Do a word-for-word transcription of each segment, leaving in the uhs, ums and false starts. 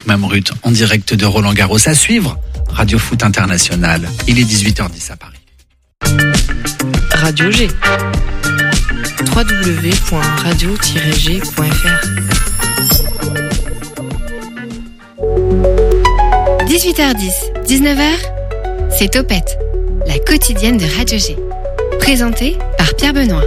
Mamrut en direct de Roland-Garros. À suivre, Radio Foot International. Il est dix-huit heures dix à Paris. Radio G. w w w point radio tiret g point f r. dix-huit heures dix, dix-neuf heures, c'est Topette, la quotidienne de Radio G. Présentée par Pierre Benoît.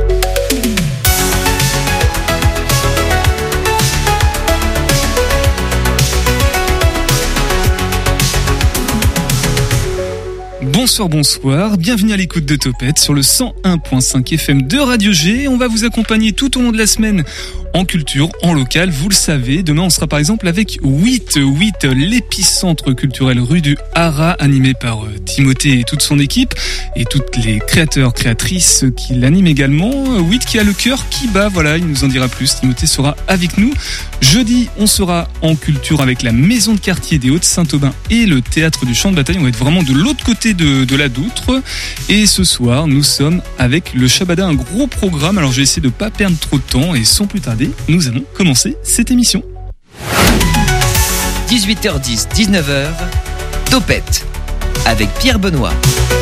Bonsoir, bonsoir, bienvenue à l'écoute de Topette sur le cent un point cinq F M de Radio G. On va vous accompagner tout au long de la semaine en culture, en local, vous le savez. Demain, on sera par exemple avec huit, huit, l'épicentre culturel rue du Haras, animé par euh, Timothée et toute son équipe, et toutes les créateurs, créatrices qui l'animent également. huit qui a le cœur qui bat, voilà, il nous en dira plus. Timothée sera avec nous. Jeudi, on sera en culture avec la maison de quartier des Hauts-de-Saint-Aubin et le théâtre du Champ de Bataille. On va être vraiment de l'autre côté de, de la Doutre. Et ce soir, nous sommes avec le Shabada, un gros programme. Alors, je vais essayer de pas perdre trop de temps et sans plus tarder, nous allons commencer cette émission. dix-huit heures dix, dix-neuf heures, Topette avec Pierre Benoît.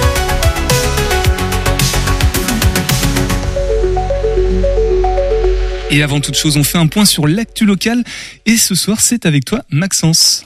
Et avant toute chose, on fait un point sur l'actu locale. Et ce soir, c'est avec toi, Maxence.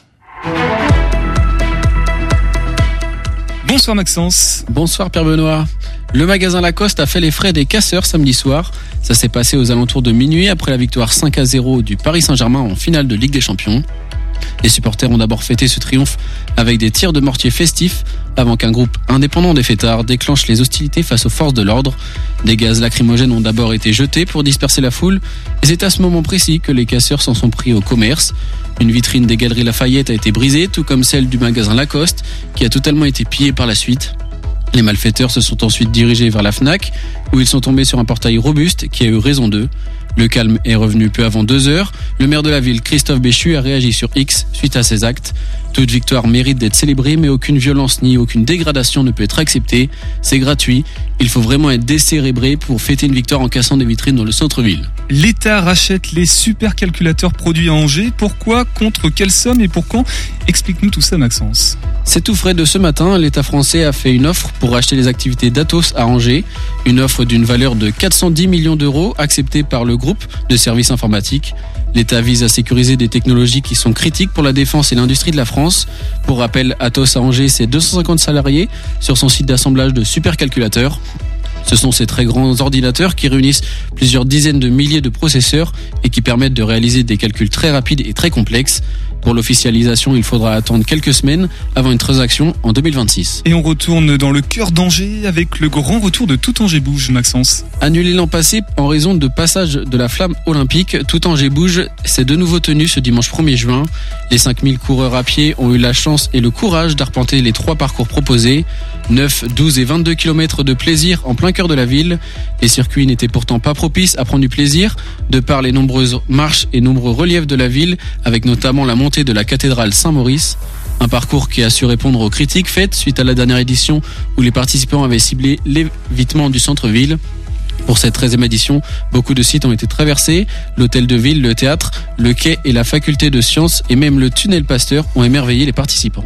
Bonsoir Maxence. Bonsoir Pierre Benoît. Le magasin Lacoste a fait les frais des casseurs samedi soir. Ça s'est passé aux alentours de minuit après la victoire cinq à zéro du Paris Saint-Germain en finale de Ligue des Champions. Les supporters ont d'abord fêté ce triomphe avec des tirs de mortier festifs avant qu'un groupe indépendant des fêtards déclenche les hostilités face aux forces de l'ordre. Des gaz lacrymogènes ont d'abord été jetés pour disperser la foule et c'est à ce moment précis que les casseurs s'en sont pris au commerce. Une vitrine des Galeries Lafayette a été brisée, tout comme celle du magasin Lacoste qui a totalement été pillée par la suite. Les malfaiteurs se sont ensuite dirigés vers la Fnac où ils sont tombés sur un portail robuste qui a eu raison d'eux. Le calme est revenu peu avant deux heures. Le maire de la ville, Christophe Béchu, a réagi sur X suite à ces actes. Toute victoire mérite d'être célébrée, mais aucune violence ni aucune dégradation ne peut être acceptée. C'est gratuit. Il faut vraiment être décérébré pour fêter une victoire en cassant des vitrines dans le centre-ville. L'État rachète les supercalculateurs produits à Angers. Pourquoi ? Contre quelle somme et pour quand ? Explique-nous tout ça, Maxence. C'est tout frais de ce matin. L'État français a fait une offre pour racheter les activités d'Atos à Angers. Une offre d'une valeur de quatre cent dix millions d'euros acceptée par le groupe de services informatiques. L'État vise à sécuriser des technologies qui sont critiques pour la défense et l'industrie de la France. Pour rappel, Atos à Angers, c'est deux cent cinquante salariés sur son site d'assemblage de supercalculateurs. Ce sont ces très grands ordinateurs qui réunissent plusieurs dizaines de milliers de processeurs et qui permettent de réaliser des calculs très rapides et très complexes. Pour l'officialisation, il faudra attendre quelques semaines avant une transaction en deux mille vingt-six. Et on retourne dans le cœur d'Angers avec le grand retour de Tout Angers Bouge, Maxence. Annulé l'an passé en raison de passage de la flamme olympique, Tout Angers Bouge s'est de nouveau tenu ce dimanche premier juin. Les cinq mille coureurs à pied ont eu la chance et le courage d'arpenter les trois parcours proposés. neuf, douze et vingt-deux kilomètres de plaisir en plein cœur de la ville. Les circuits n'étaient pourtant pas propices à prendre du plaisir, de par les nombreuses marches et nombreux reliefs de la ville, avec notamment la montée de la cathédrale Saint-Maurice. Un parcours qui a su répondre aux critiques faites suite à la dernière édition où les participants avaient ciblé l'évitement du centre-ville. Pour cette treizième édition, beaucoup de sites ont été traversés. L'hôtel de ville, le théâtre, le quai et la faculté de sciences et même le tunnel Pasteur ont émerveillé les participants.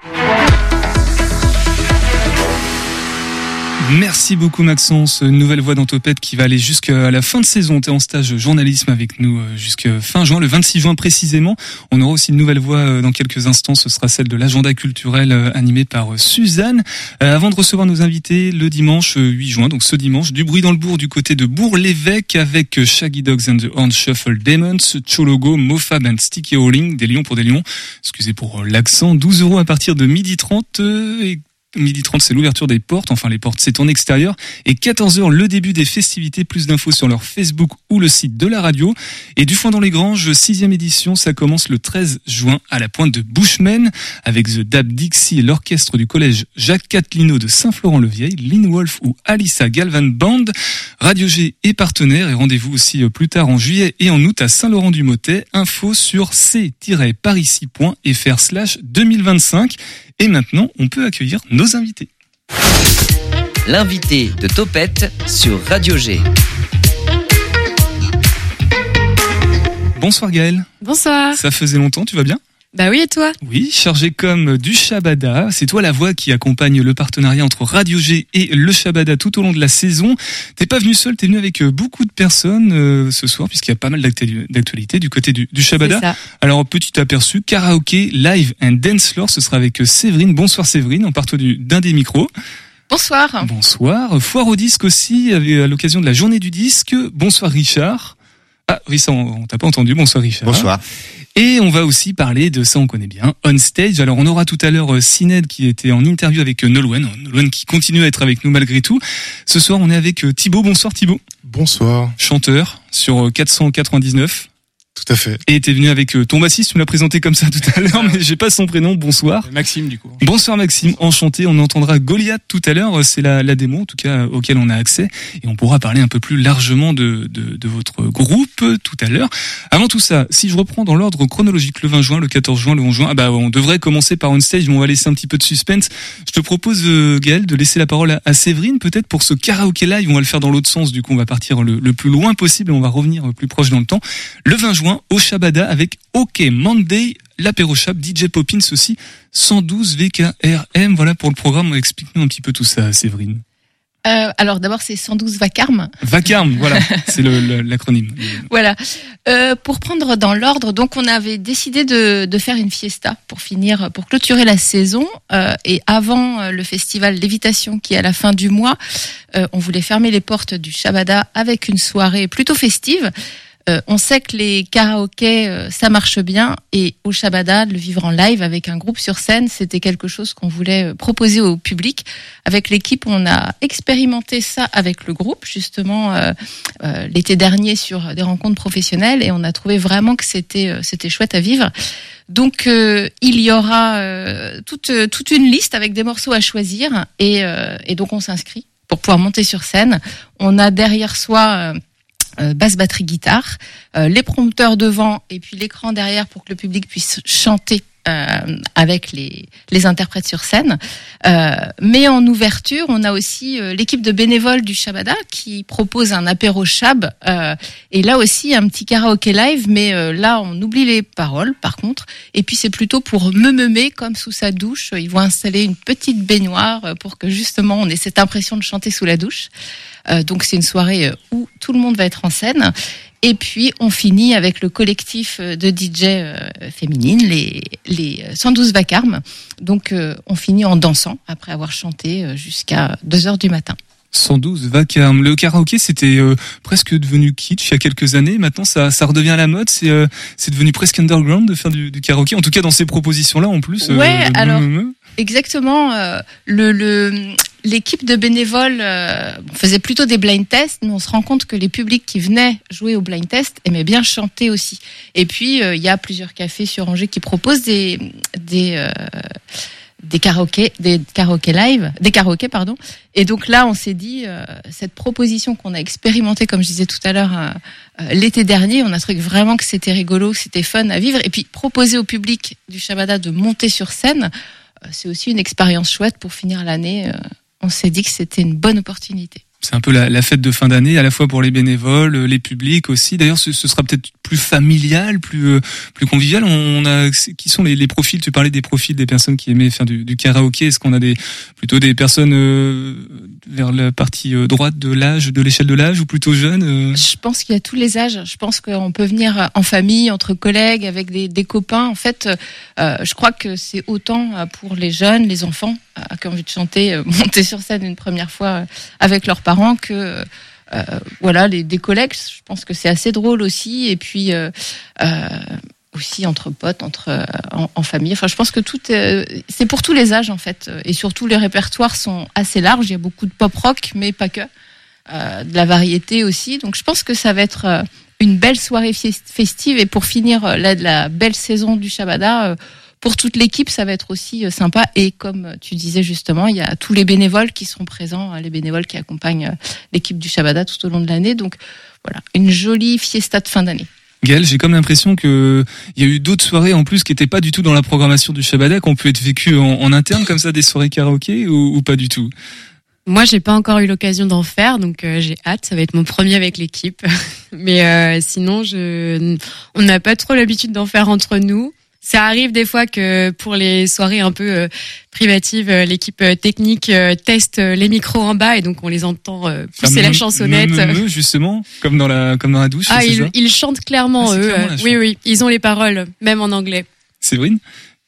Merci beaucoup Maxence, nouvelle voix dans Topette qui va aller jusqu'à la fin de saison. T'es en stage journalisme avec nous jusqu'à fin juin, le vingt-six juin précisément. On aura aussi une nouvelle voix dans quelques instants, ce sera celle de l'agenda culturel animé par Suzanne. Avant de recevoir nos invités le dimanche huit juin, donc ce dimanche, du bruit dans le bourg du côté de Bourg-l'Évêque avec Shaggy Dogs and the Orange Shuffle Demons, Chologo, Mofab and Sticky Howling, des lions pour des lions. Excusez pour l'accent, douze euros à partir de midi trente et midi trente, c'est l'ouverture des portes, enfin les portes c'est en extérieur, et quatorze heures le début des festivités, plus d'infos sur leur Facebook ou le site de la radio. Et du foin dans les granges, sixième édition, ça commence le treize juin à la pointe de Bushman avec The Dab Dixie et l'orchestre du collège Jacques Catlino de Saint-Florent-le-Vieil, Lynn Wolf ou Alissa Galvan Band. Radio G est partenaire et rendez-vous aussi plus tard en juillet et en août à Saint-Laurent-du-Motet. Info sur c tiret parisis point f r slash deux mille vingt-cinq. Et maintenant, on peut accueillir nos invités. L'invité de Topette sur Radio G. Bonsoir Gaëlle. Bonsoir. Ça faisait longtemps, tu vas bien ? Bah oui, et toi? Oui, chargé comme du Shabada. C'est toi la voix qui accompagne le partenariat entre Radio G et le Shabada tout au long de la saison. T'es pas venu seul, t'es venu avec beaucoup de personnes euh, ce soir, puisqu'il y a pas mal d'actualités du côté du, du Shabada. Alors, petit aperçu, karaoké, live and dance floor, ce sera avec Séverine. Bonsoir Séverine, on part toi du, d'un des micros. Bonsoir. Bonsoir. Foire au disque aussi, à l'occasion de la journée du disque. Bonsoir Richard. Ah oui, ça on, on t'a pas entendu. Bonsoir Richard. Bonsoir. Et on va aussi parler de ça, on connaît bien, On Stage. Alors, on aura tout à l'heure Sined qui était en interview avec Nolwenn. Nolwenn qui continue à être avec nous malgré tout. Ce soir, on est avec Thibaut. Bonsoir Thibaut. Bonsoir. Chanteur sur quatre cent quatre-vingt-dix-neuf. Tout à fait. Et t'es venu avec ton bassiste, tu me l'as présenté comme ça tout à l'heure, mais j'ai pas son prénom. Bonsoir. Maxime, du coup. Bonsoir Maxime, enchanté. On entendra Goliath tout à l'heure. C'est la, la démo, en tout cas, auquel on a accès. Et on pourra parler un peu plus largement de, de, de votre groupe tout à l'heure. Avant tout ça, si je reprends dans l'ordre chronologique, le vingt juin, le quatorze juin, le onze juin, ah bah, on devrait commencer par On Stage, mais on va laisser un petit peu de suspense. Je te propose, euh, Gaël, de laisser la parole à, à Séverine, peut-être pour ce karaoké live. On va le faire dans l'autre sens. Du coup, on va partir le, le plus loin possible et on va revenir plus proche dans le temps. Le vingt juin, au Shabada, avec OK Monday, l'apéro Chab, D J Poppins aussi, cent douze V K R M. Voilà pour le programme. Explique-nous un petit peu tout ça, Séverine. Euh, alors d'abord, c'est cent douze Vacarme. Vacarme, voilà, c'est le, le, l'acronyme. Voilà. Euh, pour prendre dans l'ordre, donc on avait décidé de, de faire une fiesta pour finir, pour clôturer la saison. Euh, et avant le festival Lévitation qui est à la fin du mois, euh, on voulait fermer les portes du Shabada avec une soirée plutôt festive. Euh, on sait que les karaokés, euh, ça marche bien, et au Shabada, le vivre en live avec un groupe sur scène, c'était quelque chose qu'on voulait proposer au public. Avec l'équipe, on a expérimenté ça avec le groupe, justement, euh, euh, l'été dernier sur des rencontres professionnelles, et on a trouvé vraiment que c'était, euh, c'était chouette à vivre. Donc, euh, il y aura euh, toute, toute une liste avec des morceaux à choisir, et, euh, et donc on s'inscrit pour pouvoir monter sur scène. On a derrière soi... Euh, Euh, basse, batterie, guitare, euh, les prompteurs devant et puis l'écran derrière pour que le public puisse chanter euh, avec les, les interprètes sur scène. Euh, mais en ouverture, on a aussi euh, l'équipe de bénévoles du Shabada qui propose un apéro Chab euh, et là aussi un petit karaoké live, mais euh, là on oublie les paroles par contre. Et puis c'est plutôt pour me-meumer comme sous sa douche. Ils vont installer une petite baignoire pour que justement on ait cette impression de chanter sous la douche. Euh, donc c'est une soirée où tout le monde va être en scène. Et puis on finit avec le collectif de D J euh, féminines, les, les cent douze Vacarme. Donc euh, on finit en dansant après avoir chanté jusqu'à deux heures du matin. cent douze Vacarme. Le karaoké, c'était euh, presque devenu kitsch il y a quelques années. Maintenant, ça, ça redevient à la mode. C'est, euh, c'est devenu presque underground de faire du, du karaoké. En tout cas, dans ces propositions-là, en plus. Ouais, euh, alors exactement. Euh, le, le l'équipe de bénévoles euh, faisait plutôt des blind tests, mais on se rend compte que les publics qui venaient jouer au blind test aimaient bien chanter aussi. Et puis, il euh, y a plusieurs cafés sur Angers qui proposent des des euh, des karaokés, des karaokés live, des karaokés pardon. Et donc là, on s'est dit euh, cette proposition qu'on a expérimentée, comme je disais tout à l'heure, euh, euh, l'été dernier, on a trouvé vraiment que c'était rigolo, que c'était fun à vivre. Et puis proposer au public du Shabada de monter sur scène, euh, c'est aussi une expérience chouette pour finir l'année. Euh, on s'est dit que c'était une bonne opportunité. C'est un peu la, la fête de fin d'année, à la fois pour les bénévoles, les publics aussi. D'ailleurs, ce, ce sera peut-être plus familial, plus euh, plus convivial. On a qui sont les, les profils. Tu parlais des profils des personnes qui aimaient faire du, du karaoké. Est-ce qu'on a des plutôt des personnes euh, vers la partie euh, droite de l'âge, de l'échelle de l'âge, ou plutôt jeunes euh... Je pense qu'il y a tous les âges. Je pense qu'on peut venir en famille, entre collègues, avec des, des copains. En fait, euh, je crois que c'est autant pour les jeunes, les enfants euh, qui ont envie de chanter, euh, monter sur scène une première fois euh, avec leurs parents que euh, voilà les des collègues. Je pense que c'est assez drôle aussi, et puis euh, euh, aussi entre potes, entre en, en famille. Enfin, je pense que tout euh, c'est pour tous les âges en fait, et surtout les répertoires sont assez larges. Il y a beaucoup de pop rock, mais pas que, euh, de la variété aussi. Donc je pense que ça va être euh, une belle soirée festive, et pour finir euh, la, la belle saison du Shabada. Euh, Pour toute l'équipe, ça va être aussi sympa. Et comme tu disais justement, il y a tous les bénévoles qui seront présents, les bénévoles qui accompagnent l'équipe du Shabada tout au long de l'année. Donc voilà, une jolie fiesta de fin d'année. Gaël, j'ai comme l'impression que il y a eu d'autres soirées en plus qui n'étaient pas du tout dans la programmation du Shabada, qui ont pu être vécues en, en interne comme ça, des soirées karaoké, ou, ou pas du tout? Moi, j'ai pas encore eu l'occasion d'en faire, donc euh, j'ai hâte. Ça va être mon premier avec l'équipe. Mais euh, sinon, je, on n'a pas trop l'habitude d'en faire entre nous. Ça arrive des fois que pour les soirées un peu euh, privatives, euh, l'équipe euh, technique euh, teste euh, les micros en bas et donc on les entend euh, pousser la chansonnette. Me, me, me, justement, comme dans la comme dans la douche. Ah, c'est ils, ça ils chantent clairement ah, eux. clairement, euh, oui, oui, ils ont les paroles, même en anglais. Séverine ?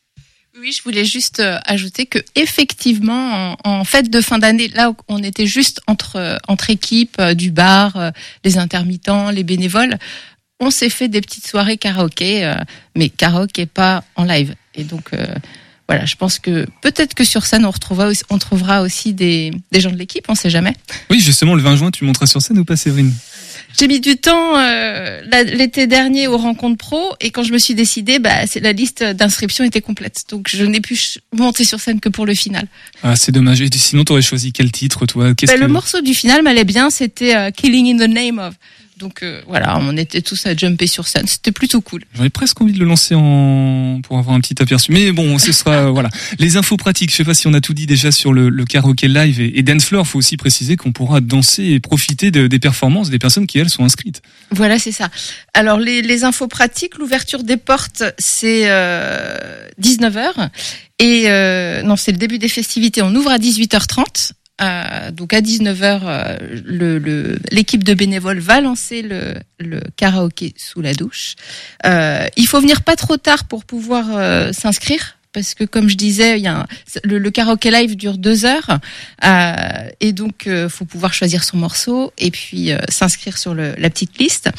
Oui, je voulais juste euh, ajouter que effectivement, en, en fête de fin d'année, là où on était juste entre euh, entre équipes euh, du bar, euh, les intermittents, les bénévoles, on s'est fait des petites soirées karaoké, euh, mais karaoké pas en live. Et donc euh, voilà, je pense que peut-être que sur scène on retrouvera aussi, on trouvera aussi des des gens de l'équipe, on sait jamais. Oui, justement, le vingt juin, tu monteras sur scène ou pas, Séverine ? J'ai mis du temps euh, l'été dernier aux rencontres pro et quand je me suis décidée, bah, c'est la liste d'inscriptions était complète. Donc je n'ai pu monter sur scène que pour le final. Ah, c'est dommage. Et sinon, t'aurais choisi quel titre, toi ? Qu'est-ce bah, que... Le morceau du final m'allait bien, c'était euh, Killing in the Name of. Donc euh, voilà, on était tous à jumper sur scène, c'était plutôt cool. J'avais presque envie de le lancer en pour avoir un petit aperçu, mais bon, ce sera euh, voilà. Les infos pratiques, je sais pas si on a tout dit déjà sur le, le karaoké live et, et dance floor. Faut aussi préciser qu'on pourra danser et profiter de, des performances des personnes qui elles sont inscrites. Voilà, c'est ça. Alors les, les infos pratiques, l'ouverture des portes c'est euh, dix-neuf heures et euh, non c'est le début des festivités. On ouvre à dix-huit heures trente. Euh, donc à dix-neuf heures, euh, le, le, l'équipe de bénévoles va lancer le, le karaoké sous la douche. Euh, il faut venir pas trop tard pour pouvoir euh, s'inscrire. Parce que comme je disais, il y a un, le, le karaoké live dure deux heures euh, et donc euh, faut pouvoir choisir son morceau et puis euh, s'inscrire sur le, la petite liste.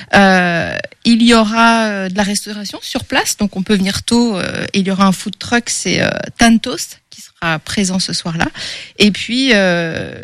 Euh, il y aura euh, de la restauration sur place, donc on peut venir tôt. Euh, et il y aura un food truck, c'est euh, Tantos qui sera présent ce soir-là. Et puis euh,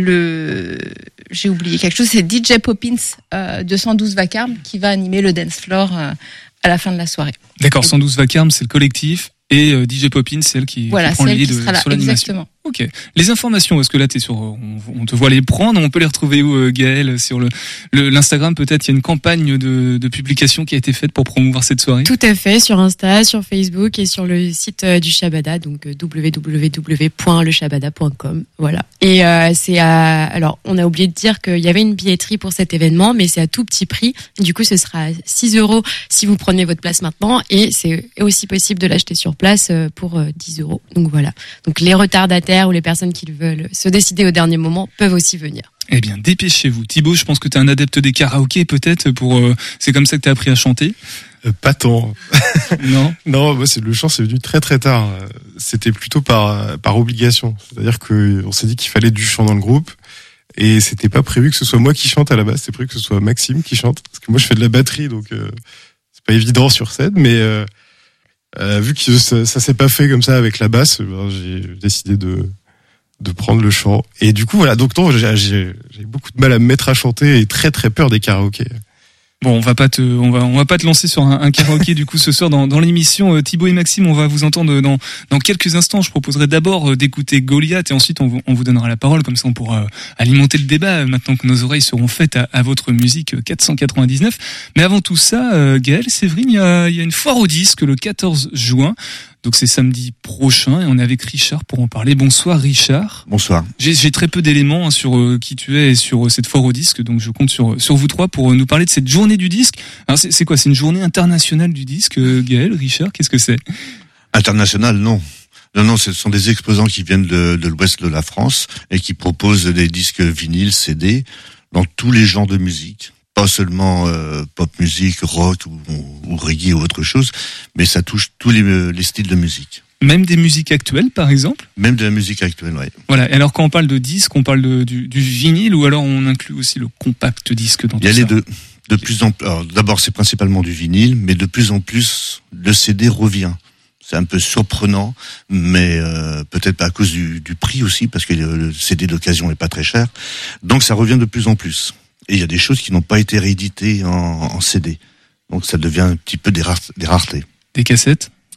le, j'ai oublié quelque chose, c'est D J Poppins euh, de cent douze Vacarme qui va animer le dance floor euh, à la fin de la soirée. D'accord, cent douze Vacarme, c'est le collectif. Et euh, D J Poppins, c'est elle qui, voilà, qui prend le lead sur l'animation. Exactement. Ok. Les informations, est-ce que là t'es sur, on, on te voit les prendre, on peut les retrouver où, euh, Gaëlle, sur le, le l'Instagram peut-être. Il y a une campagne de, de publication qui a été faite pour promouvoir cette soirée. Tout à fait, sur Insta, sur Facebook et sur le site euh, du Shabada, donc euh, w w w point le shabada point com. Voilà. Et euh, c'est à, alors on a oublié de dire qu'il y avait une billetterie pour cet événement, mais c'est à tout petit prix. Du coup, ce sera six euros si vous prenez votre place maintenant, et c'est aussi possible de l'acheter sur place pour euh, dix euros. Donc voilà. Donc les retardataires ou les personnes qui veulent se décider au dernier moment peuvent aussi venir. Eh bien, dépêchez-vous. Thibaut, je pense que tu es un adepte des karaokés, peut-être, pour, euh, c'est comme ça que tu as appris à chanter. Euh, pas tant. Non. Non, moi, c'est, le chant, c'est venu très très tard. C'était plutôt par, par obligation. C'est-à-dire que on s'est dit qu'il fallait du chant dans le groupe. Et c'était pas prévu que ce soit moi qui chante à la base. C'était prévu que ce soit Maxime qui chante. Parce que moi, je fais de la batterie, donc, euh, c'est pas évident sur scène, mais, euh, Euh, vu que ça, ça s'est pas fait comme ça avec la basse, ben, j'ai décidé de de prendre le chant. Et du coup, voilà. Donc non, j'ai, j'ai, j'ai beaucoup de mal à me mettre à chanter et très très peur des karaokés. Bon, on va pas te, on va, on va pas te lancer sur un, un karaoké du coup ce soir dans, dans l'émission. Euh, Thibaut et Maxime, on va vous entendre dans, dans quelques instants. Je proposerai d'abord d'écouter Goliath et ensuite on vous, on vous donnera la parole, comme ça on pourra alimenter le débat maintenant que nos oreilles seront faites à, à votre musique quatre cent quatre-vingt-dix-neuf. Mais avant tout ça, euh, Gaëlle, Séverine, il y a, il y a une foire au disque le quatorze juin. Donc c'est samedi prochain et on est avec Richard pour en parler. Bonsoir Richard. Bonsoir. J'ai, j'ai très peu d'éléments hein, sur euh, qui tu es et sur euh, cette foire au disque, donc je compte sur sur vous trois pour euh, nous parler de cette journée du disque. Alors c'est, c'est quoi ? C'est une journée internationale du disque, euh, Gaëlle, Richard, qu'est-ce que c'est ? Internationale, non. Non, non, ce sont des exposants qui viennent de, de l'ouest de la France et qui proposent des disques vinyles, C D, dans tous les genres de musique. Pas seulement euh, pop musique, rock ou, ou, ou reggae ou autre chose, mais ça touche tous les, les styles de musique. Même des musiques actuelles, par exemple ? Même de la musique actuelle, oui. Voilà. Et alors, quand on parle de disque, on parle de, du, du vinyle ou alors on inclut aussi le compact disque dans tout ça ? Il y a les deux. De plus en plus. Alors, d'abord, c'est principalement du vinyle, mais de plus en plus, le C D revient. C'est un peu surprenant, mais euh, peut-être à cause du, du prix aussi, parce que le, le C D d'occasion est pas très cher. Donc, ça revient de plus en plus. Et il y a des choses qui n'ont pas été rééditées en, en C D. Donc ça devient un petit peu des, rar- des raretés. Des cassettes ?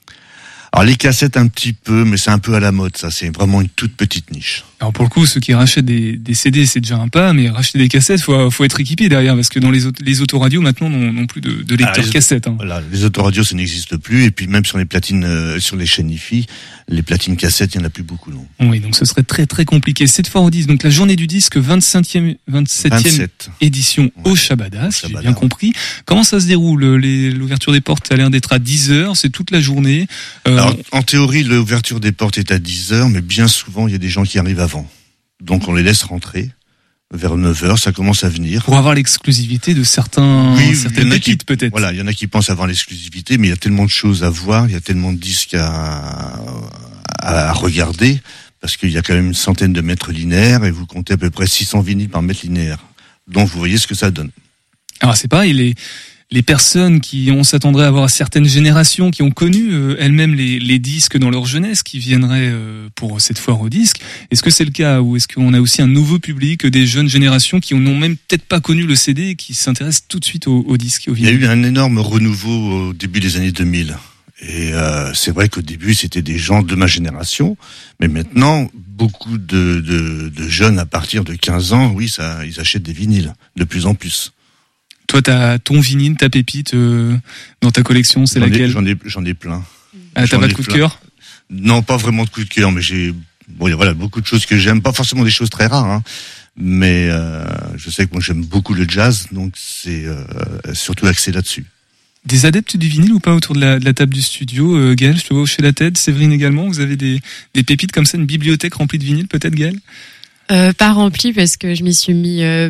Alors les cassettes un petit peu, mais c'est un peu à la mode, ça. C'est vraiment une toute petite niche. Alors pour le coup, ceux qui rachètent des, des C D, c'est déjà un pas, mais racheter des cassettes, faut, faut être équipé derrière, parce que dans les, auto, les autoradios maintenant n'ont, n'ont plus de, de lecteurs cassettes. Hein. Voilà, les autoradios, ça n'existe plus, et puis même sur les platines, euh, sur les chaînes hi-fi, les platines cassettes, il y en a plus beaucoup, non. Oui, donc ce serait très très compliqué. Cette fois au disque, donc la journée du disque, vingt-cinquième, vingt-septième vingt-sept édition ouais. au Shabada, Au si Shabada, j'ai bien ouais. compris. Comment ça se déroule? Les, l'ouverture des portes a l'air d'être à dix heures, c'est toute la journée. Euh, Alors, en théorie, l'ouverture des portes est à dix heures, mais bien souvent, il y a des gens qui arrivent avant. Donc, on les laisse rentrer. Vers neuf heures, ça commence à venir. Pour avoir l'exclusivité de certains, oui, certaines pépites, qui, peut-être. Voilà, il y en a qui pensent avoir l'exclusivité, mais il y a tellement de choses à voir, il y a tellement de disques à, à regarder, parce qu'il y a quand même une centaine de mètres linéaires, et vous comptez à peu près six cents vinyles par mètre linéaire. Donc, vous voyez ce que ça donne. Alors, c'est pareil, les, les personnes qui, on s'attendrait à avoir certaines générations qui ont connu euh, elles-mêmes les, les disques dans leur jeunesse, qui viendraient euh, pour cette foire au disque. Est-ce que c'est le cas, ou est-ce qu'on a aussi un nouveau public, des jeunes générations qui n'ont même peut-être pas connu le C D et qui s'intéressent tout de suite au, au disque, au vinyle? Il y a eu un énorme renouveau au début des années deux mille. Et euh, c'est vrai qu'au début, c'était des gens de ma génération, mais maintenant, beaucoup de, de, de jeunes à partir de quinze ans, oui, ça, ils achètent des vinyles, de plus en plus. Toi, t'as ton vinyle, ta pépite euh, dans ta collection, c'est j'en laquelle? ai, J'en ai, j'en ai plein. Ah, t'as pas de coup de cœur? Non, pas vraiment de coup de cœur, mais j'ai, bon, voilà, beaucoup de choses que j'aime, pas forcément des choses très rares, hein, mais euh, je sais que moi j'aime beaucoup le jazz, donc c'est euh, surtout axé là-dessus. Des adeptes du vinyle ou pas autour de la, de la table du studio, euh, Gaël, je te vois hocher la tête, Séverine également, vous avez des, des pépites comme ça, une bibliothèque remplie de vinyle peut-être, Gaël? euh, Pas remplie parce que je m'y suis mis euh,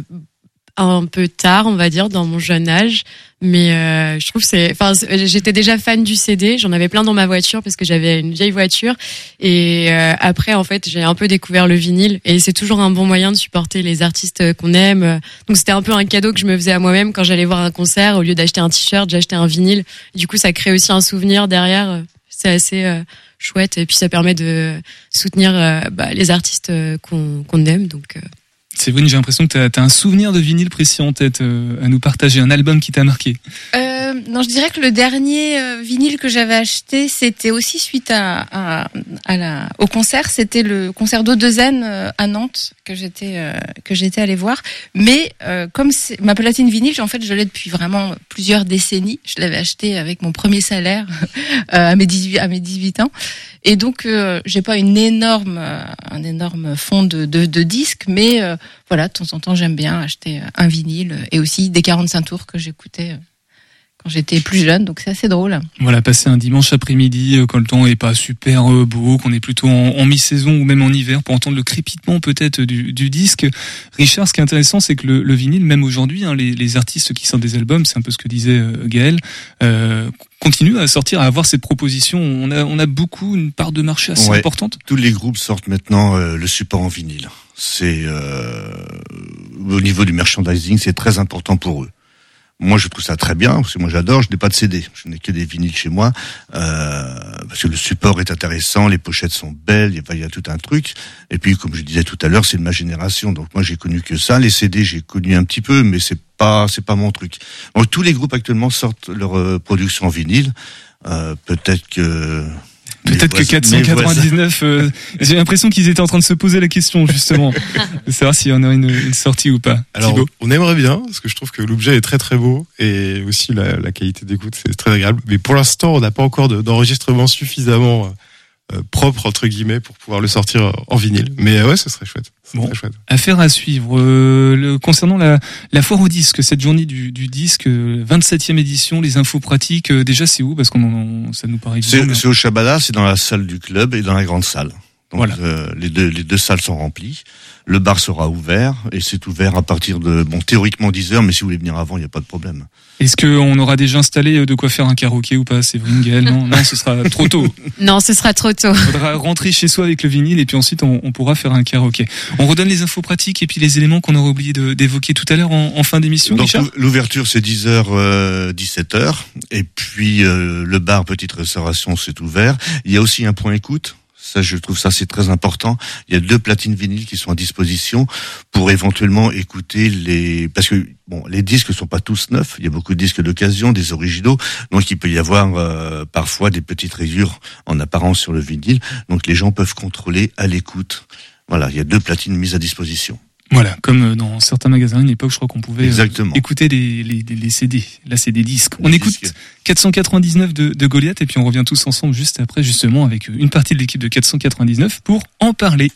un peu tard, on va dire, dans mon jeune âge. Mais euh, je trouve que c'est, enfin, j'étais déjà fan du C D. J'en avais plein dans ma voiture parce que j'avais une vieille voiture. Et euh, après, en fait, j'ai un peu découvert le vinyle. Et c'est toujours un bon moyen de supporter les artistes qu'on aime. Donc c'était un peu un cadeau que je me faisais à moi-même quand j'allais voir un concert. Au lieu d'acheter un t-shirt, j'achetais un vinyle. Du coup, ça crée aussi un souvenir derrière. C'est assez euh, chouette. Et puis ça permet de soutenir euh, bah, les artistes qu'on, qu'on aime. Donc euh, Séverine, j'ai l'impression que tu as un souvenir de vinyle précis en tête euh, à nous partager, un album qui t'a marqué. Euh, non, je dirais que le dernier euh, vinyle que j'avais acheté, c'était aussi suite à, à, à la, au concert. C'était le concert d'O deux N euh, à Nantes que j'étais euh, que j'étais allée voir. Mais euh, comme c'est, ma platine vinyle, en fait, je l'ai depuis vraiment plusieurs décennies. Je l'avais acheté avec mon premier salaire euh, à mes dix-huit à mes dix-huit ans. Et donc, euh, j'ai pas une énorme, euh, un énorme fond de, de, de disques, mais euh, voilà, de temps en temps, j'aime bien acheter un vinyle et aussi des quarante-cinq tours que j'écoutais euh, quand j'étais plus jeune, donc c'est assez drôle. Voilà, passer un dimanche après-midi euh, quand le temps est pas super euh, beau, qu'on est plutôt en, en mi-saison ou même en hiver pour entendre le crépitement peut-être du, du disque. Richard, ce qui est intéressant, c'est que le, le vinyle, même aujourd'hui, hein, les, les artistes qui sortent des albums, c'est un peu ce que disait euh, Gaël, euh, continuent à sortir, à avoir cette proposition. On a, on a beaucoup, une part de marché assez ouais, importante. Tous les groupes sortent maintenant euh, le support en vinyle. C'est euh, au niveau du merchandising, c'est très important pour eux. Moi, je trouve ça très bien, parce que moi j'adore, je n'ai pas de C D, je n'ai que des vinyles chez moi, euh, parce que le support est intéressant, les pochettes sont belles, il y, a, il y a tout un truc, et puis comme je disais tout à l'heure, c'est de ma génération, donc moi j'ai connu que ça, les C D j'ai connu un petit peu, mais c'est pas c'est pas mon truc. Donc tous les groupes actuellement sortent leur euh, production en vinyle, euh, peut-être que... Peut-être que quatre cent quatre-vingt-dix-neuf, euh, j'ai l'impression qu'ils étaient en train de se poser la question, justement, de savoir s'il y en a une, une sortie ou pas. Alors, Thibaut. on aimerait bien, parce que je trouve que l'objet est très très beau, et aussi la, la qualité d'écoute, c'est très agréable. Mais pour l'instant, on n'a pas encore de, d'enregistrement suffisamment euh, propre, entre guillemets, pour pouvoir le sortir en vinyle. Mais ouais, ce serait chouette. Ce Bon, serait chouette. affaire à suivre. Euh, le, concernant la, la foire au disque, cette journée du, du disque, vingt-septième édition, les infos pratiques, euh, déjà c'est où? Parce qu'on en, ça nous paraît évident. C'est, mais... c'est au Shabada, c'est dans la salle du club et dans la grande salle. Donc voilà. euh, les deux les deux salles sont remplies. Le bar sera ouvert et c'est ouvert à partir de bon théoriquement dix heures, mais si vous voulez venir avant, il n'y a pas de problème. Est-ce qu'on aura déjà installé de quoi faire un karaoké ou pas? C'est vrai, Gaël? Non, non, ce sera trop tôt. Non, ce sera trop tôt. Il faudra rentrer chez soi avec le vinyle et puis ensuite on, on pourra faire un karaoké. On redonne les infos pratiques et puis les éléments qu'on aurait oublié de, d'évoquer tout à l'heure en, en fin d'émission. Donc Richard, l'ouverture c'est dix heures, euh, dix-sept heures et puis euh, le bar petite restauration c'est ouvert. Il y a aussi un point écoute. Ça, je trouve ça c'est très important. Il y a deux platines vinyles qui sont à disposition pour éventuellement écouter les, parce que bon, les disques sont pas tous neufs. Il y a beaucoup de disques d'occasion, des originaux. Donc, il peut y avoir euh, parfois des petites rayures en apparence sur le vinyle. Donc, les gens peuvent contrôler à l'écoute. Voilà, il y a deux platines mises à disposition. Voilà, comme dans certains magasins à une époque, je crois qu'on pouvait Exactement. Euh, écouter les, les, les C D. Là, c'est des disques. Les on écoute disques. quatre cent quatre-vingt-dix-neuf de, de Goliath et puis on revient tous ensemble juste après, justement, avec une partie de l'équipe de quatre cent quatre-vingt-dix-neuf pour en parler.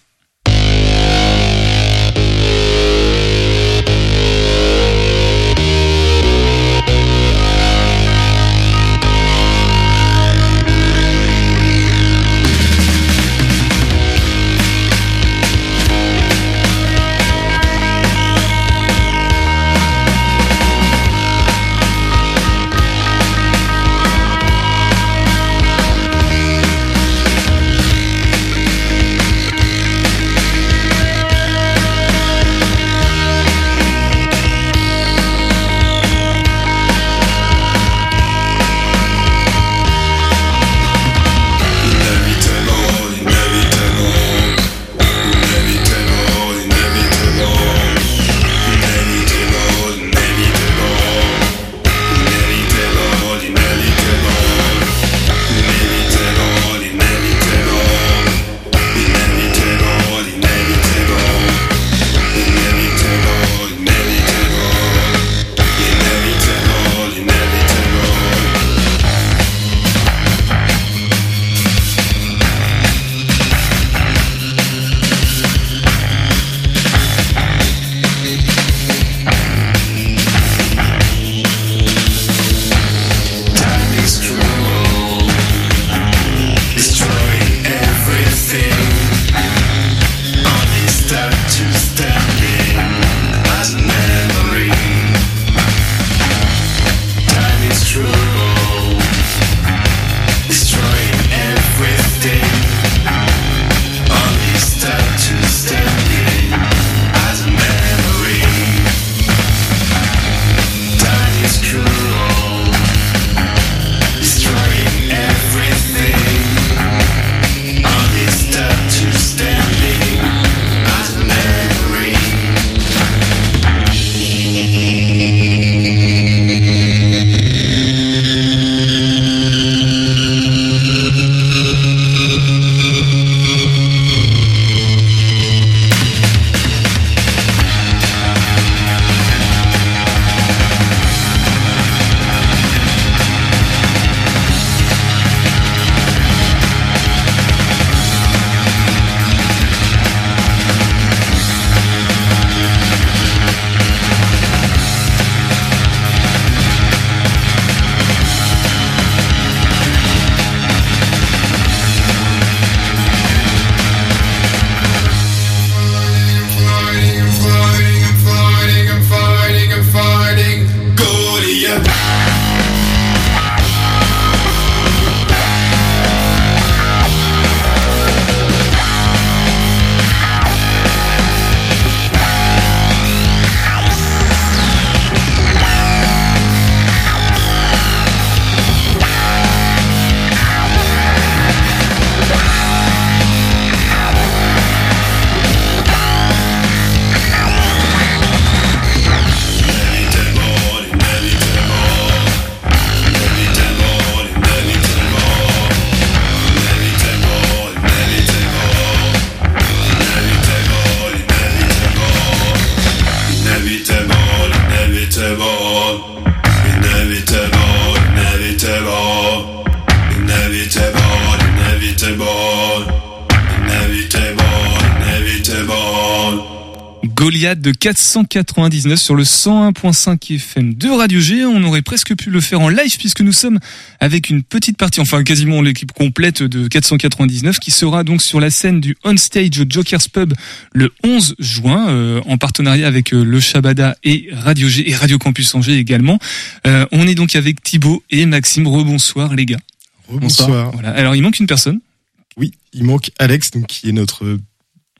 Goliath de quatre cent quatre-vingt-dix-neuf sur le cent un point cinq F M de Radio G. On aurait presque pu le faire en live puisque nous sommes avec une petite partie, enfin quasiment l'équipe complète de quatre cent quatre-vingt-dix-neuf qui sera donc sur la scène du On Stage au Jokers Pub le onze juin euh, en partenariat avec euh, le Shabada et Radio G et Radio Campus Angers également. Euh, on est donc avec Thibaut et Maxime. Rebonsoir les gars. Rebonsoir. Voilà. Alors il manque une personne. Oui, il manque Alex donc qui est notre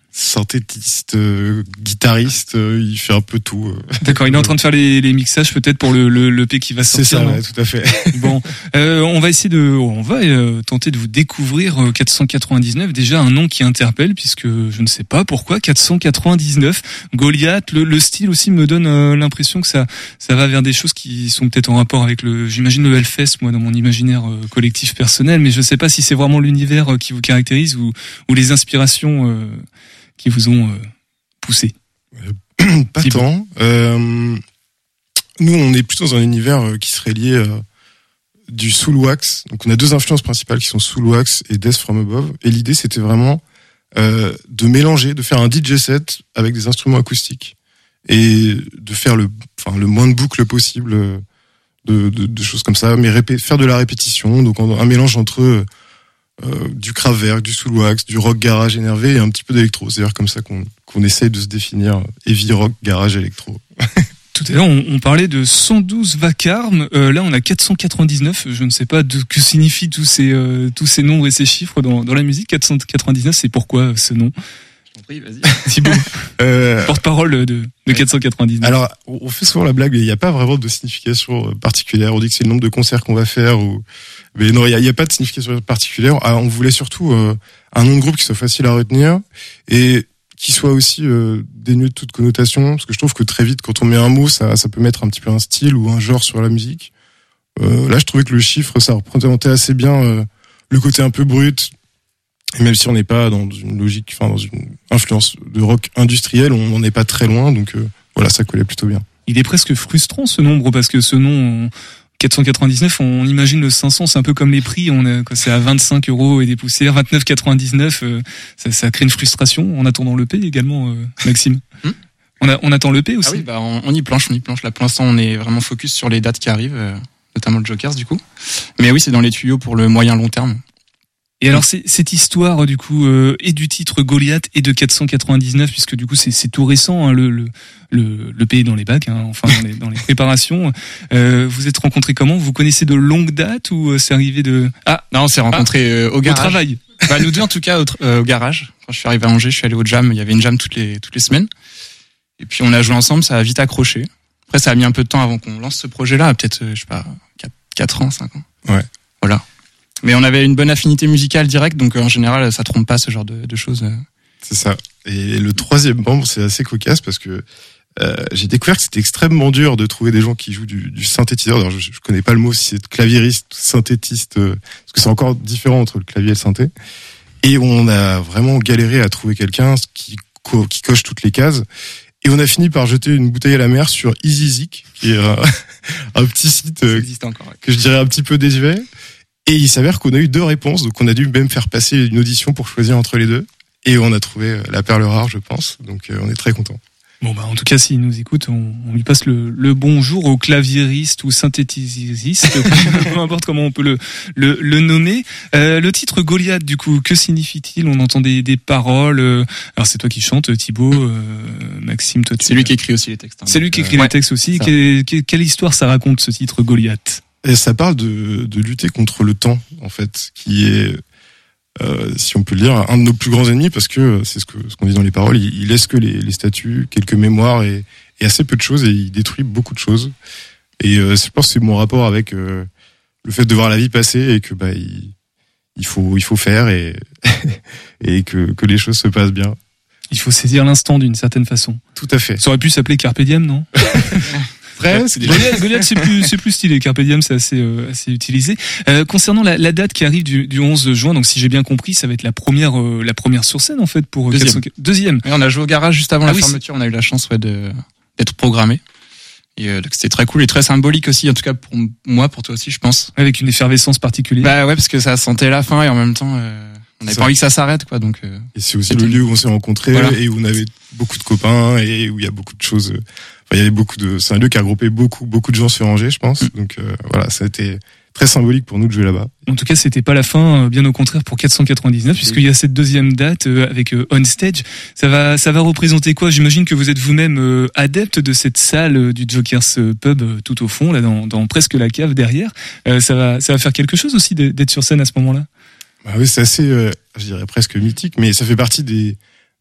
synthétiste, euh, guitariste, euh, il fait un peu tout. Euh. D'accord, il est en train de faire les, les mixages peut-être pour le, le, le P qui va sortir. C'est ça, non ouais, tout à fait. Bon, euh, on va essayer de, on va euh, tenter de vous découvrir euh, quatre cent quatre-vingt-dix-neuf. Déjà un nom qui interpelle puisque je ne sais pas pourquoi quatre cent quatre-vingt-dix-neuf. Goliath, le, le style aussi me donne euh, l'impression que ça, ça va vers des choses qui sont peut-être en rapport avec le, j'imagine le Hellfest, moi dans mon imaginaire euh, collectif personnel, mais je ne sais pas si c'est vraiment l'univers euh, qui vous caractérise ou, ou les inspirations euh, qui vous ont euh, poussé. Euh, pas tant. Euh, nous, on est plutôt dans un univers euh, qui serait lié euh, du soul wax. Donc, on a deux influences principales qui sont soul wax et Death from Above. Et l'idée, c'était vraiment euh, de mélanger, de faire un D J set avec des instruments acoustiques et de faire le, enfin, le moins de boucles possible, de, de, de choses comme ça, mais répé- faire de la répétition. Donc, un mélange entre euh, Euh, du Kraftwerk, du soul wax, du rock garage énervé et un petit peu d'électro. C'est d'ailleurs comme ça qu'on, qu'on essaye de se définir heavy rock, garage, électro. Tout à l'heure, on, on parlait de cent douze vacarmes. Euh, là, on a quatre cent quatre-vingt-dix-neuf. Je ne sais pas de que signifient tous ces euh, tous ces nombres et ces chiffres dans dans la musique. quatre cent quatre-vingt-dix-neuf, c'est pourquoi ce nom? Je t'en prie, vas-y. Thibaut, euh, porte-parole de de quatre cent quatre-vingt-dix-neuf. Alors, on fait souvent la blague, mais il n'y a pas vraiment de signification particulière. On dit que c'est le nombre de concerts qu'on va faire, ou mais non, il n'y a, a pas de signification particulière. Ah, on voulait surtout euh, un nom de groupe qui soit facile à retenir et qui soit aussi euh, dénué de toute connotation, parce que je trouve que très vite, quand on met un mot, ça, ça peut mettre un petit peu un style ou un genre sur la musique. Euh, là, je trouvais que le chiffre, ça représentait assez bien euh, le côté un peu brut. Et même si on n'est pas dans une logique, enfin dans une influence de rock industriel, on n'en est pas très loin, donc euh, voilà, ça collait plutôt bien. Il est presque frustrant ce nombre parce que ce nom on, quatre cent quatre-vingt-dix-neuf, on imagine le cinq cents, c'est un peu comme les prix, on est, quand c'est à vingt-cinq euros et des poussières, vingt-neuf quatre-vingt-dix-neuf, euh, ça, ça crée une frustration en attendant le P également, euh, Maxime. Hmm on, a, on attend le P aussi. Ah oui, bah on, on y planche, on y planche. Là pour l'instant, on est vraiment focus sur les dates qui arrivent, euh, notamment le Jokers du coup. Mais oui, c'est dans les tuyaux pour le moyen long terme. Et alors c'est, cette histoire du coup euh, et du titre Goliath et de quatre cent quatre-vingt-dix-neuf, puisque du coup c'est, c'est tout récent, hein, le, le le le P est dans les bacs, hein, enfin dans les, dans les préparations. Euh, vous êtes rencontrés comment? Vous connaissez de longue date ou c'est arrivé de ah non, on s'est rencontrés ah, euh, au garage. Au travail. Bah nous deux en tout cas au, euh, au garage. Quand je suis arrivé à Angers, je suis allé au jam. Il y avait une jam toutes les toutes les semaines. Et puis on a joué ensemble, ça a vite accroché. Après ça a mis un peu de temps avant qu'on lance ce projet-là, peut-être euh, je sais pas quatre ans, cinq ans. Ouais. Voilà. Mais on avait une bonne affinité musicale directe, donc en général, ça trompe pas ce genre de, de choses. C'est ça. Et le troisième membre, c'est assez cocasse parce que euh, j'ai découvert que c'était extrêmement dur de trouver des gens qui jouent du, du synthétiseur. Alors, je, je connais pas le mot si c'est claviériste, synthétiste, euh, parce que c'est encore différent entre le clavier et le synthé. Et on a vraiment galéré à trouver quelqu'un qui, co- qui coche toutes les cases. Et on a fini par jeter une bouteille à la mer sur EasyZig, qui est un, un petit site euh, encore, ouais. que je dirais un petit peu désuet. Et il s'avère qu'on a eu deux réponses, donc on a dû même faire passer une audition pour choisir entre les deux. Et on a trouvé la perle rare, je pense. Donc euh, on est très contents. Bon bah en tout cas s'il nous écoute, on, on lui passe le, le bonjour au claviériste ou synthétisiste, peu importe comment on peut le le, le nommer. Euh, le titre Goliath, du coup, que signifie-t-il? On entend des, des paroles. Euh, alors c'est toi qui chantes, Thibaut, euh, Maxime, toi tu. C'est lui qui écrit aussi les textes. Hein. C'est lui qui écrit euh, les textes aussi. Que, que, quelle histoire ça raconte ce titre Goliath? Et ça parle de, de lutter contre le temps, en fait, qui est, euh, si on peut le dire, un de nos plus grands ennemis, parce que c'est ce que ce qu'on dit dans les paroles. Il, il laisse que les, les statues, quelques mémoires et, et assez peu de choses, et il détruit beaucoup de choses. Et euh, je pense que c'est mon rapport avec euh, le fait de voir la vie passer et que bah il, il faut il faut faire et et que que les choses se passent bien. Il faut saisir l'instant d'une certaine façon. Tout à fait. Ça aurait pu s'appeler Carpe Diem, non? Presque. Goliath, Goliath, c'est plus, c'est plus stylé. Carpe Diem, c'est assez, euh, assez utilisé. Euh, concernant la, la date qui arrive du, du onze juin, donc si j'ai bien compris, ça va être la première, euh, la première sur scène en fait pour deuxième. quatre cents... deuxième. Et on a joué au garage juste avant ah la oui, fermeture. C'est... On a eu la chance ouais de d'être programmé. Et euh, c'était très cool et très symbolique aussi, en tout cas pour moi, pour toi aussi, je pense. Avec une effervescence particulière. Bah ouais, parce que ça sentait la fin et en même temps, euh, on n'avait pas envie que ça s'arrête, quoi. Donc. Euh, et c'est aussi le lieu où on s'est rencontrés voilà. Et où on avait beaucoup de copains et où il y a beaucoup de choses. Enfin, il y avait beaucoup de. C'est un lieu qui a regroupé beaucoup, beaucoup de gens sur Angers, je pense. Mmh. Donc euh, voilà, ça a été très symbolique pour nous de jouer là-bas. En tout cas, c'était pas la fin, bien au contraire pour quatre cent quatre-vingt-dix-neuf, oui. Puisqu'il y a cette deuxième date euh, avec euh, On Stage. Ça va, ça va représenter quoi? J'imagine que vous êtes vous-même euh, adepte de cette salle euh, du Jokers Pub euh, tout au fond, là, dans, dans presque la cave derrière. Euh, ça va, ça va faire quelque chose aussi d'être sur scène à ce moment-là. Bah oui, c'est assez, euh, je dirais presque mythique, mais ça fait partie des,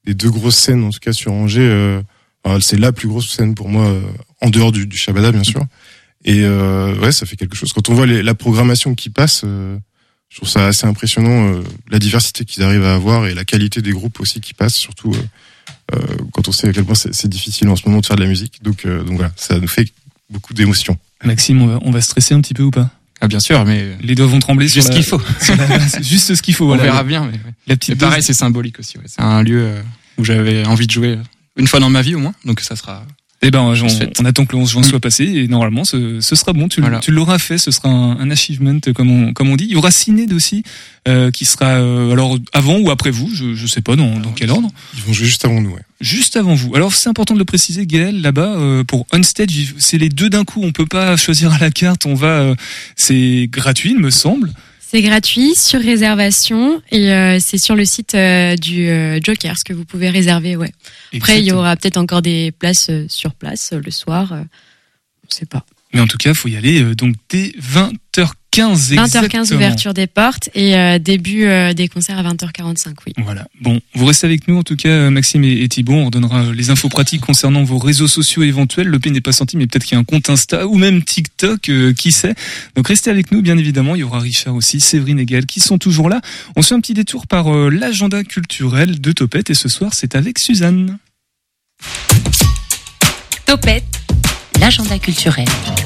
les deux grosses scènes, en tout cas sur Angers. Euh, enfin, c'est la plus grosse scène pour moi, euh, en dehors du, du Shabada, bien sûr. Et euh, ouais, ça fait quelque chose. Quand on voit les, la programmation qui passe, euh, je trouve ça assez impressionnant, euh, la diversité qu'ils arrivent à avoir et la qualité des groupes aussi qui passent, surtout euh, euh, quand on sait à quel point c'est, c'est difficile en ce moment de faire de la musique. Donc, euh, donc voilà, ça nous fait beaucoup d'émotions. Maxime, on va, on va stresser un petit peu ou pas? Ah bien sûr, mais les doigts vont trembler. Juste ce qu'il faut. La, juste ce qu'il faut. On voilà. verra bien. Mais, ouais. La petite. Et pareil, c'est symbolique aussi. Ouais. C'est un lieu où j'avais envie de jouer une fois dans ma vie au moins. Donc ça sera. Eh ben, on, on attend que le onze juin soit passé et normalement ce, ce sera bon. Tu, voilà. tu l'auras fait, ce sera un, un achievement comme on comme on dit. Il y aura Cinéd aussi euh, qui sera euh, alors avant ou après vous, je je sais pas dans, dans quel ordre. Ils vont jouer juste avant nous. Ouais. Juste avant vous. Alors c'est important de le préciser, Gaël, là-bas euh, pour On Stage, c'est les deux d'un coup. On peut pas choisir à la carte. On va, euh, c'est gratuit, il me semble. C'est gratuit, sur réservation, et euh, c'est sur le site euh, du euh, Joker, ce que vous pouvez réserver, ouais. Après, Exactement. Il y aura peut-être encore des places euh, sur place euh, le soir, euh, on sait pas. Mais en tout cas, il faut y aller euh, donc dès vingt heures quinze exactement. vingt heures quinze ouverture des portes et euh, début euh, des concerts à vingt heures quarante-cinq, oui. Voilà. Bon, vous restez avec nous en tout cas, Maxime et, et Thibaut. On redonnera les infos pratiques concernant vos réseaux sociaux éventuels. Le P n'est pas sorti, mais peut-être qu'il y a un compte Insta ou même TikTok, euh, qui sait. Donc restez avec nous, bien évidemment. Il y aura Richard aussi, Séverine et Gaël qui sont toujours là. On se fait un petit détour par euh, l'agenda culturel de Topette et ce soir, c'est avec Suzanne. Topette, l'agenda culturel.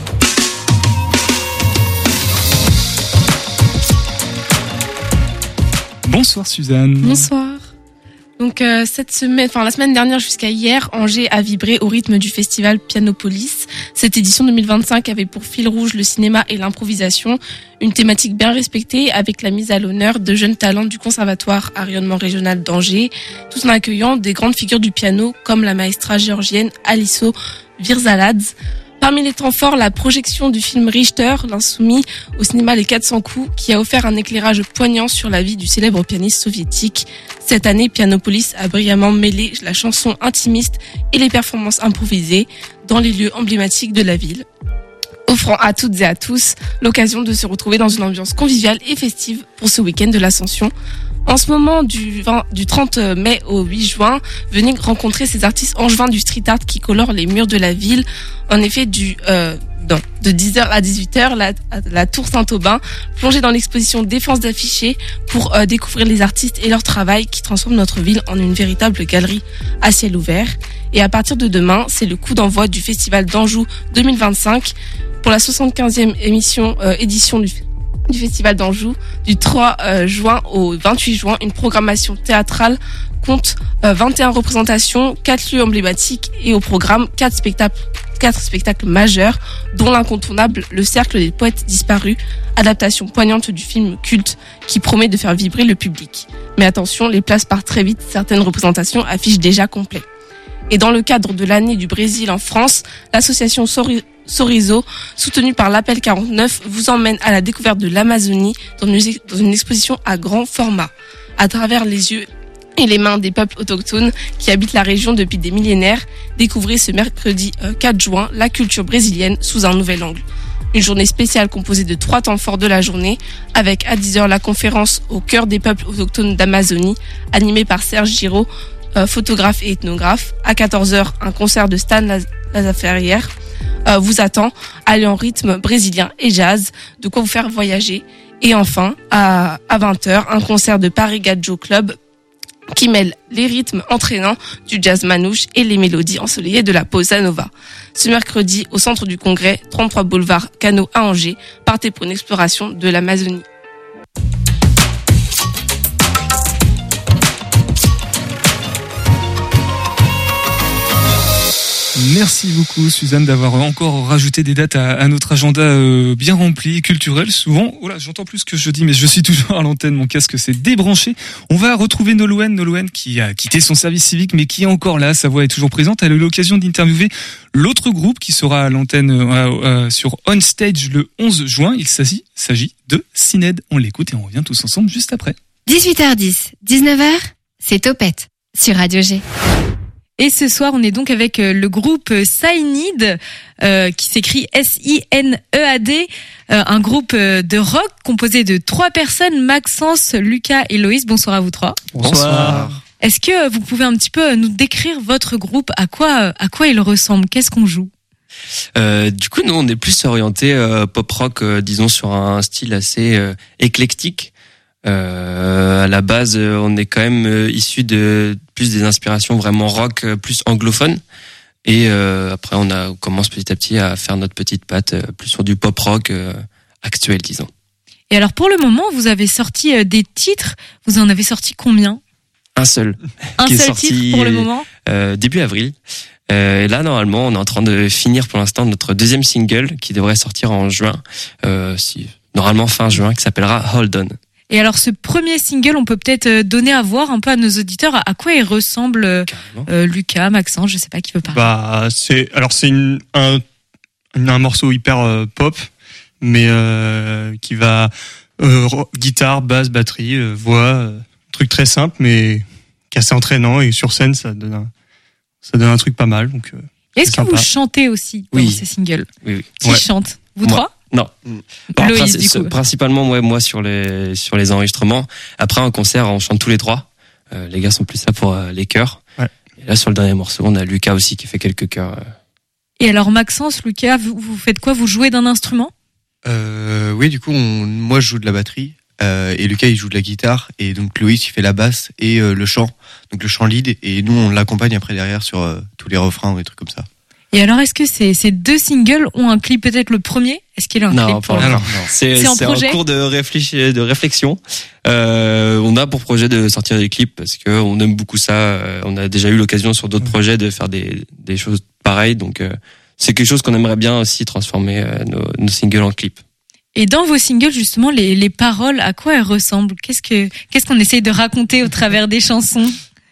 Bonsoir Suzanne. Bonsoir. Donc euh, cette semaine, enfin la semaine dernière jusqu'à hier, Angers a vibré au rythme du festival Pianopolis. Cette édition deux mille vingt-cinq avait pour fil rouge le cinéma et l'improvisation, une thématique bien respectée avec la mise à l'honneur de jeunes talents du conservatoire à rayonnement régional d'Angers, tout en accueillant des grandes figures du piano comme la maestra géorgienne Aliso Virzaladze. Parmi les temps forts, la projection du film Richter, l'insoumis, au cinéma Les quatre cents coups, qui a offert un éclairage poignant sur la vie du célèbre pianiste soviétique. Cette année, Pianopolis a brillamment mêlé la chanson intimiste et les performances improvisées dans les lieux emblématiques de la ville, offrant à toutes et à tous l'occasion de se retrouver dans une ambiance conviviale et festive pour ce week-end de l'Ascension. En ce moment, du, vingt, du trente mai au huit juin, venez rencontrer ces artistes angevins du street art qui colorent les murs de la ville. En effet, du, euh, non, de dix heures à dix-huit heures, la, la Tour Saint-Aubin, plongez dans l'exposition Défense d'afficher pour euh, découvrir les artistes et leur travail qui transforment notre ville en une véritable galerie à ciel ouvert. Et à partir de demain, c'est le coup d'envoi du Festival d'Anjou deux mille vingt-cinq pour la soixante-quinzième émission, euh, édition du du Festival d'Anjou, du trois juin au vingt-huit juin. Une programmation théâtrale compte euh, vingt et un représentations, quatre lieux emblématiques et au programme quatre spectacles, quatre spectacles majeurs, dont l'incontournable Le Cercle des Poètes Disparus, adaptation poignante du film culte qui promet de faire vibrer le public. Mais attention, les places partent très vite, certaines représentations affichent déjà complet. Et dans le cadre de l'année du Brésil en France, l'association Sori- Sorizo, soutenue par l'Appel quarante-neuf, vous emmène à la découverte de l'Amazonie dans une, dans une exposition à grand format. À travers les yeux et les mains des peuples autochtones qui habitent la région depuis des millénaires, découvrez ce mercredi quatre juin la culture brésilienne sous un nouvel angle. Une journée spéciale composée de trois temps forts de la journée, avec à dix heures la conférence au cœur des peuples autochtones d'Amazonie, animée par Serge Giraud, euh, photographe et ethnographe. À quatorze heures, un concert de Stan Lazaferrière euh, vous attend, allez en rythme brésilien et jazz, de quoi vous faire voyager. Et enfin, à, à vingt heures, un concert de Paris Gadjo Club qui mêle les rythmes entraînants du jazz manouche et les mélodies ensoleillées de la bossa nova. Ce mercredi, au centre du Congrès, trente-trois boulevard Cano à Angers, partez pour une exploration de l'Amazonie. Merci beaucoup Suzanne d'avoir encore rajouté des dates à, à notre agenda euh, bien rempli, culturel. Souvent, oh là, j'entends plus ce que je dis, mais je suis toujours à l'antenne, mon casque s'est débranché. On va retrouver Nolwenn, Nolwenn qui a quitté son service civique, mais qui est encore là, sa voix est toujours présente. Elle a eu l'occasion d'interviewer l'autre groupe qui sera à l'antenne euh, euh, sur On Stage le onze juin. Il s'agit, s'agit de Cinéd. On l'écoute et on revient tous ensemble juste après. dix-huit heures dix, dix-neuf heures, c'est Topette sur Radio G. Et ce soir, on est donc avec le groupe Cinéd, euh, qui s'écrit S I N E A D, euh, un groupe de rock composé de trois personnes, Maxence, Lucas et Loïs. Bonsoir à vous trois. Bonsoir. Est-ce que vous pouvez un petit peu nous décrire votre groupe? À quoi, à quoi il ressemble? Qu'est-ce qu'on joue? Euh, du coup, nous, on est plus orienté euh, pop rock, euh, disons, sur un style assez euh, éclectique. Euh, à la base, euh, on est quand même euh, issu de plus des inspirations vraiment rock, euh, plus anglophones. Et euh, après, on, a, on commence petit à petit à faire notre petite patte euh, plus sur du pop rock euh, actuel, disons. Et alors, pour le moment, vous avez sorti euh, des titres. Vous en avez sorti combien? Un seul. Un qui seul est sorti, titre pour le moment euh, début avril. Euh, et là, normalement, on est en train de finir pour l'instant notre deuxième single qui devrait sortir en juin, euh, si, normalement fin juin, qui s'appellera Hold On. Et alors, ce premier single, on peut peut-être donner à voir un peu à nos auditeurs à quoi il ressemble. Euh, Lucas, Maxence, je sais pas qui veut parler. Bah, c'est alors c'est une, un, un morceau hyper euh, pop, mais euh, qui va euh, guitare, basse, batterie, euh, voix, euh, truc très simple, mais qui est assez entraînant et sur scène, ça donne un, ça donne un truc pas mal. Donc, euh, est-ce que sympa. Vous chantez aussi dans oui. ces singles? Oui, oui. Qui ouais. chante? Vous Moi. trois? Non. Bon, Loïs, princi- du coup. Principalement, ouais, moi sur les sur les enregistrements. Après, en concert, on chante tous les trois. Euh, les gars sont plus là pour euh, les chœurs. Ouais. Et là, sur le dernier morceau, on a Lucas aussi qui fait quelques chœurs. Euh. Et alors, Maxence, Lucas, vous, vous faites quoi? Vous jouez d'un instrument? euh, Oui, du coup, on, moi, je joue de la batterie. Euh, et Lucas, il joue de la guitare. Et donc, Loïs, il fait la basse et euh, le chant. Donc, le chant lead. Et nous, on l'accompagne après derrière sur euh, tous les refrains ou des trucs comme ça. Et alors, est-ce que ces, ces deux singles ont un clip, peut-être le premier? Est-ce qu'il a un non, clip pour pas, le non, non. C'est, c'est en c'est projet en cours de, réfléchi- de réflexion. Euh, on a pour projet de sortir des clips parce que on aime beaucoup ça. Euh, on a déjà eu l'occasion sur d'autres projets de faire des, des choses pareilles. Donc, euh, c'est quelque chose qu'on aimerait bien aussi transformer euh, nos, nos singles en clips. Et dans vos singles, justement, les, les paroles, à quoi elles ressemblent? Qu'est-ce que, qu'est-ce qu'on essaye de raconter au travers des chansons?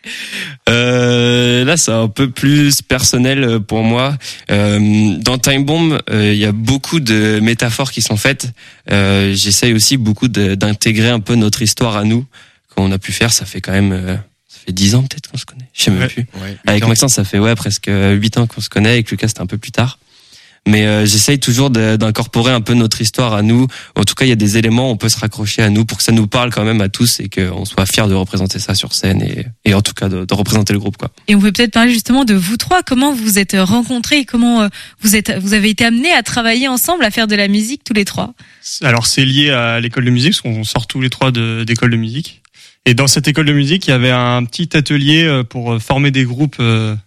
Euh, là, c'est un peu plus personnel pour moi. Euh, dans Time Bomb, il euh, y a beaucoup de métaphores qui sont faites. Euh, j'essaye aussi beaucoup de, d'intégrer un peu notre histoire à nous. Quand on a pu faire, ça fait quand même, euh, ça fait dix ans peut-être qu'on se connaît. Je sais même ouais, plus. Ouais, Avec Maxence, ça fait ouais presque huit ans qu'on se connaît. Avec Lucas, c'était un peu plus tard. Mais euh, j'essaye toujours de, d'incorporer un peu notre histoire à nous. En tout cas, il y a des éléments où on peut se raccrocher à nous pour que ça nous parle quand même à tous et qu'on soit fiers de représenter ça sur scène et, et en tout cas de, de représenter le groupe, quoi. Et on peut peut-être parler justement de vous trois. Comment vous vous êtes rencontrés et comment vous êtes, vous avez été amenés à travailler ensemble, à faire de la musique tous les trois? Alors, c'est lié à l'école de musique, parce qu'on sort tous les trois de, d'école de musique. Et dans cette école de musique, il y avait un petit atelier pour former des groupes.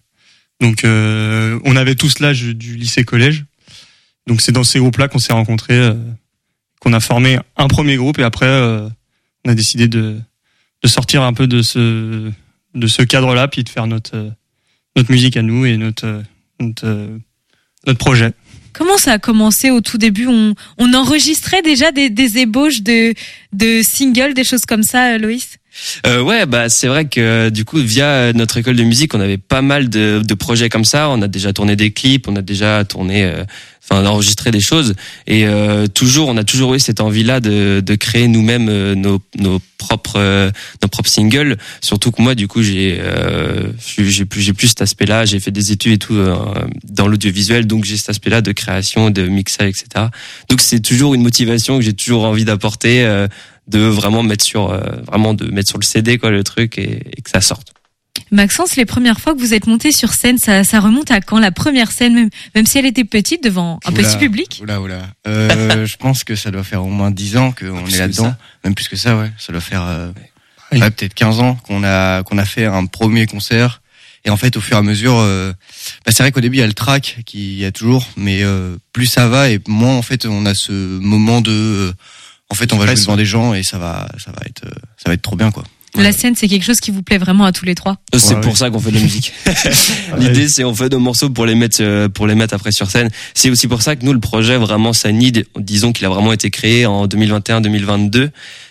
Donc, euh, on avait tous l'âge du lycée-collège. Donc, c'est dans ces groupes-là qu'on s'est rencontrés, euh, qu'on a formé un premier groupe. Et après, euh, on a décidé de, de sortir un peu de ce, de ce cadre-là, puis de faire notre, euh, notre musique à nous et notre, notre, euh, notre projet. Comment ça a commencé au tout début? On, on enregistrait déjà des, des ébauches de, de singles, des choses comme ça, Loïs? Euh, ouais, bah c'est vrai que du coup via notre école de musique, on avait pas mal de, de projets comme ça. On a déjà tourné des clips, on a déjà tourné, euh, enfin enregistré des choses. Et euh, toujours, on a toujours eu cette envie-là de, de créer nous-mêmes euh, nos, nos propres, euh, nos propres singles. Surtout que moi, du coup, j'ai, euh, j'ai plus, j'ai plus cet aspect-là. J'ai fait des études et tout euh, dans l'audiovisuel, donc j'ai cet aspect-là de création, de mixage, et cetera. Donc c'est toujours une motivation que j'ai toujours envie d'apporter. Euh, de vraiment mettre sur euh, vraiment de mettre sur le C D quoi le truc et, et que ça sorte. Maxence, les premières fois que vous êtes monté sur scène, ça, ça remonte à quand? La première scène, même, même si elle était petite, devant un oula, petit public? Oula, oula. Euh, je pense que ça doit faire au moins dix ans qu'on est là-dedans. Même plus que ça, ouais. Ça doit faire euh, ouais. Ouais, peut-être quinze ans qu'on a qu'on a fait un premier concert. Et en fait, au fur et à mesure, euh, bah, c'est vrai qu'au début, il y a le track qui y a toujours, mais euh, plus ça va et moins, en fait, on a ce moment de... Euh, En fait, on va jouer devant des gens et ça va, ça va être, ça va être trop bien, quoi. La scène, c'est quelque chose qui vous plaît vraiment à tous les trois? C'est ouais, pour ouais. ça qu'on fait de la musique. L'idée, c'est on fait nos morceaux pour les mettre, pour les mettre après sur scène. C'est aussi pour ça que nous, le projet vraiment Sanid, disons qu'il a vraiment été créé en deux mille vingt et un deux mille vingt-deux.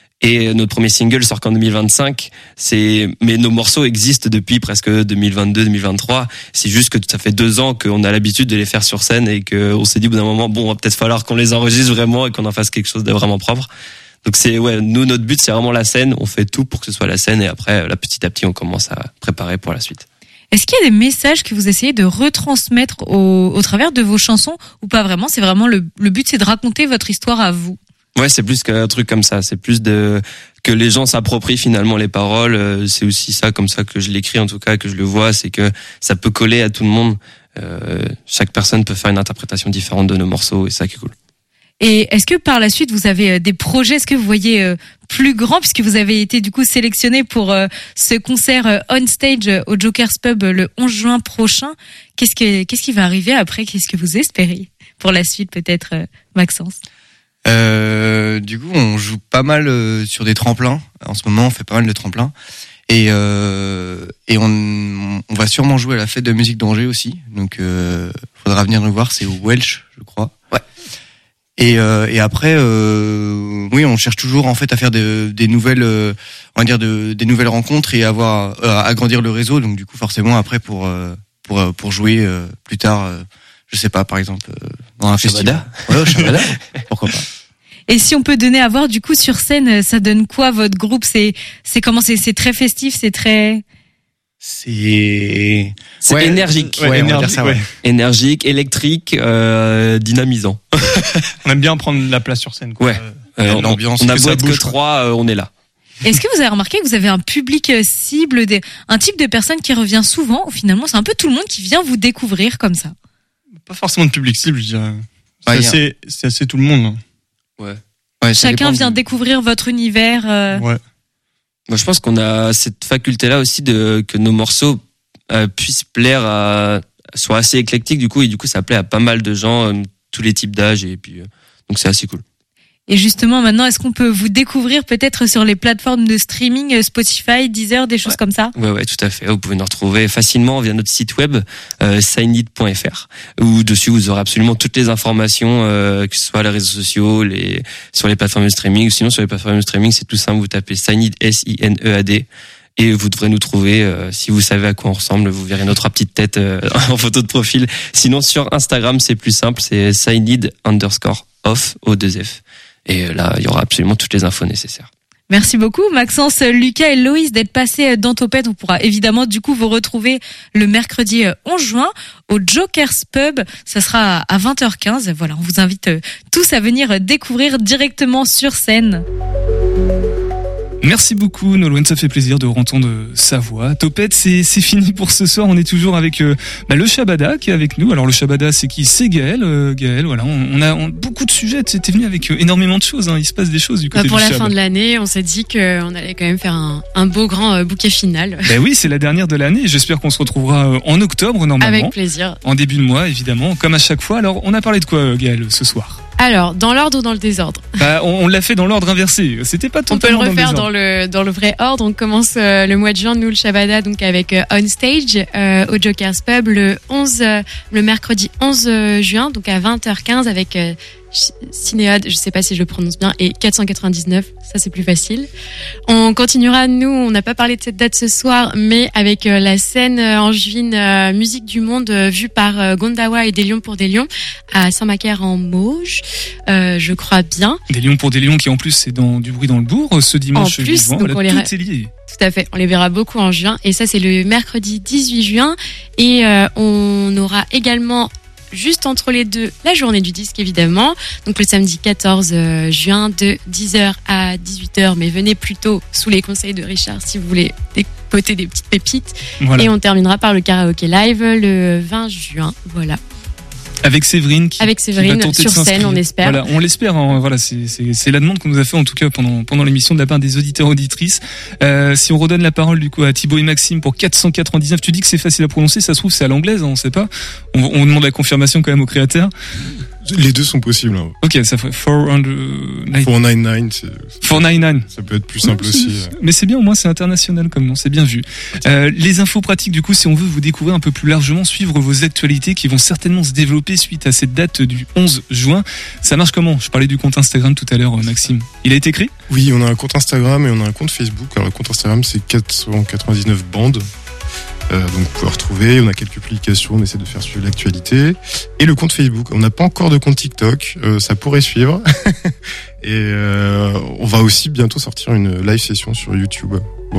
Et notre premier single sort qu'en deux mille vingt-cinq. C'est, mais nos morceaux existent depuis presque deux mille vingt-deux deux mille vingt-trois. C'est juste que ça fait deux ans qu'on a l'habitude de les faire sur scène et qu'on s'est dit au bout d'un moment, bon, va peut-être falloir qu'on les enregistre vraiment et qu'on en fasse quelque chose de vraiment propre. Donc c'est, ouais, nous, notre but, c'est vraiment la scène. On fait tout pour que ce soit la scène et après, là, petit à petit, on commence à préparer pour la suite. Est-ce qu'il y a des messages que vous essayez de retransmettre au, au travers de vos chansons ou pas vraiment? C'est vraiment le, le but, c'est de raconter votre histoire à vous. Ouais, c'est plus qu'un truc comme ça. C'est plus de que les gens s'approprient finalement les paroles. C'est aussi ça, comme ça que je l'écris en tout cas, que je le vois, c'est que ça peut coller à tout le monde. Euh, chaque personne peut faire une interprétation différente de nos morceaux et c'est ça qui est cool. Et est-ce que par la suite vous avez des projets, est-ce que vous voyez euh, plus grand puisque vous avez été du coup sélectionné pour euh, ce concert euh, on stage euh, au Joker's Pub euh, le onze juin prochain. Qu'est-ce que qu'est-ce qui va arriver après? Qu'est-ce que vous espérez pour la suite peut-être, euh, Maxence? Euh, du coup, on joue pas mal euh, sur des tremplins. En ce moment, on fait pas mal de tremplins. Et, euh, et on, on va sûrement jouer à la fête de musique d'Angers aussi. Donc, euh, faudra venir nous voir. C'est au Welsh, je crois. Ouais. Et, euh, et après, euh, oui, on cherche toujours en fait à faire de, des nouvelles, euh, on va dire de, des nouvelles rencontres et avoir euh, agrandir le réseau. Donc, du coup, forcément, après pour euh, pour pour jouer euh, plus tard, euh, je sais pas, par exemple, euh, dans un festival. Ouais, au Shabada. Pourquoi pas. Et si on peut donner à voir du coup sur scène, ça donne quoi votre groupe? C'est c'est comment c'est c'est très festif, c'est très c'est c'est ouais, énergique, ouais, ouais, énergique, on va dire ça, ouais. ouais. Énergique, électrique, euh, dynamisant. On aime bien prendre la place sur scène, quoi. Ouais. Euh, l'ambiance. On a que beau ça être bouge, que quoi. trois, euh, on est là. Est-ce que vous avez remarqué que vous avez un public cible, des, un type de personne qui revient souvent, ou finalement c'est un peu tout le monde qui vient vous découvrir comme ça? Pas forcément de public cible, je dirais. C'est Ouais, assez, c'est assez tout le monde. Ouais. Ouais, ça Chacun dépend vient du- découvrir votre univers. euh, Ouais. Moi, je pense qu'on a cette faculté-là aussi de que nos morceaux euh, puissent plaire à soient assez éclectiques du coup et du coup ça plaît à pas mal de gens, euh, tous les types d'âge et puis euh, donc c'est assez cool. Et justement, maintenant, est-ce qu'on peut vous découvrir peut-être sur les plateformes de streaming, Spotify, Deezer, des choses Ouais. comme ça? Ouais, ouais, tout à fait. Vous pouvez nous retrouver facilement via notre site web, euh, signit point f r, où dessus vous aurez absolument toutes les informations, euh, que ce soit les réseaux sociaux, les, sur les plateformes de streaming, ou sinon sur les plateformes de streaming, c'est tout simple, vous tapez Signed, S I N E A D, et vous devrez nous trouver, euh, si vous savez à quoi on ressemble, vous verrez notre petite tête euh, en photo de profil. Sinon, sur Instagram, c'est plus simple, c'est Signed underscore off, O deux F. Et là, il y aura absolument toutes les infos nécessaires. Merci beaucoup, Maxence, Lucas et Loïs d'être passés dans Topette. On pourra évidemment du coup vous retrouver le mercredi onze juin au Joker's Pub. Ça sera à vingt heures quinze. Voilà, on vous invite tous à venir découvrir directement sur scène. Merci beaucoup, Nolwenn, ça fait plaisir de entendre sa voix. Topette, c'est c'est fini pour ce soir. On est toujours avec euh, bah, le Shabada qui est avec nous. Alors le Shabada, c'est qui? C'est Gaël. Euh, Gaël, voilà, on, on a on, beaucoup de sujets. Tu es venu avec euh, énormément de choses. Hein. Il se passe des choses du côté Bah, pour du la Shab. fin de l'année, on s'est dit qu'on allait quand même faire un, un beau grand euh, bouquet final. Ben oui, c'est la dernière de l'année. J'espère qu'on se retrouvera euh, en octobre normalement. Avec plaisir. En début de mois, évidemment, comme à chaque fois. Alors, on a parlé de quoi, euh, Gaël, ce soir? Alors, dans l'ordre ou dans le désordre? Bah, on, on l'a fait dans l'ordre inversé. C'était pas On peut le totalement refaire dans dans le le dans le vrai ordre. On commence euh, le mois de juin, nous le Shabada, donc avec euh, On Stage euh, au Joker's Pub le onze, euh, le mercredi onze juin, donc à vingt heures quinze avec euh, Cinéade, je sais pas si je le prononce bien, et quatre cent quatre-vingt-dix-neuf, ça c'est plus facile. On continuera, nous, on n'a pas parlé de cette date ce soir, mais avec euh, la scène euh, angevine euh, Musique du Monde euh, vue par euh, Gondawa et Des Lions pour des Lions à Saint-Macaire en Mauges, euh, je crois bien. Des Lions pour des Lions qui en plus c'est dans du bruit dans le bourg ce dimanche En plus, huit juin. donc Voilà, on les tout est lié. Tout à fait, on les verra beaucoup en juin et ça c'est le mercredi dix-huit juin et euh, on aura également juste entre les deux la journée du disque évidemment, donc le samedi quatorze juin de dix heures à dix-huit heures, mais venez plutôt sous les conseils de Richard si vous voulez dépoter des petites pépites. Voilà. Et on terminera par le karaoké live le vingt juin, voilà. Avec Séverine qui, Avec qui Séverine va tenter de sur scène, s'inscrire. on espère. Voilà, on l'espère. Hein, voilà, c'est, c'est, c'est la demande qu'on nous a fait en tout cas pendant pendant l'émission de la part des auditeurs auditrices. Euh, si on redonne la parole du coup à Thibaut et Maxime pour quatre cent quatre-vingt-dix-neuf, tu dis que c'est facile à prononcer, ça se trouve c'est à l'anglaise, hein, on sait pas. On, on demande la confirmation quand même au créateur. Les deux sont possibles. Hein. Ok, ça fait quatre cent quatre-vingt-dix-neuf. quatre cent quatre-vingt-dix-neuf, c'est... quatre cent quatre-vingt-dix-neuf. Ça peut être plus simple Ouais, aussi. c'est- Mais c'est bien, au moins c'est international comme nom, c'est bien vu. Euh, les infos pratiques, du coup, si on veut vous découvrir un peu plus largement, suivre vos actualités qui vont certainement se développer suite à cette date du onze juin, ça marche comment? Je parlais du compte Instagram tout à l'heure, Maxime. Il a été créé? Oui, on a un compte Instagram et on a un compte Facebook. Alors le compte Instagram c'est quatre cent quatre-vingt-dix-neuf bandes. Euh, donc vous pouvez retrouver, on a quelques publications, on essaie de faire suivre l'actualité. Et le compte Facebook, on n'a pas encore de compte TikTok, euh, ça pourrait suivre. Et euh, on va aussi bientôt sortir une live session sur YouTube. Voilà.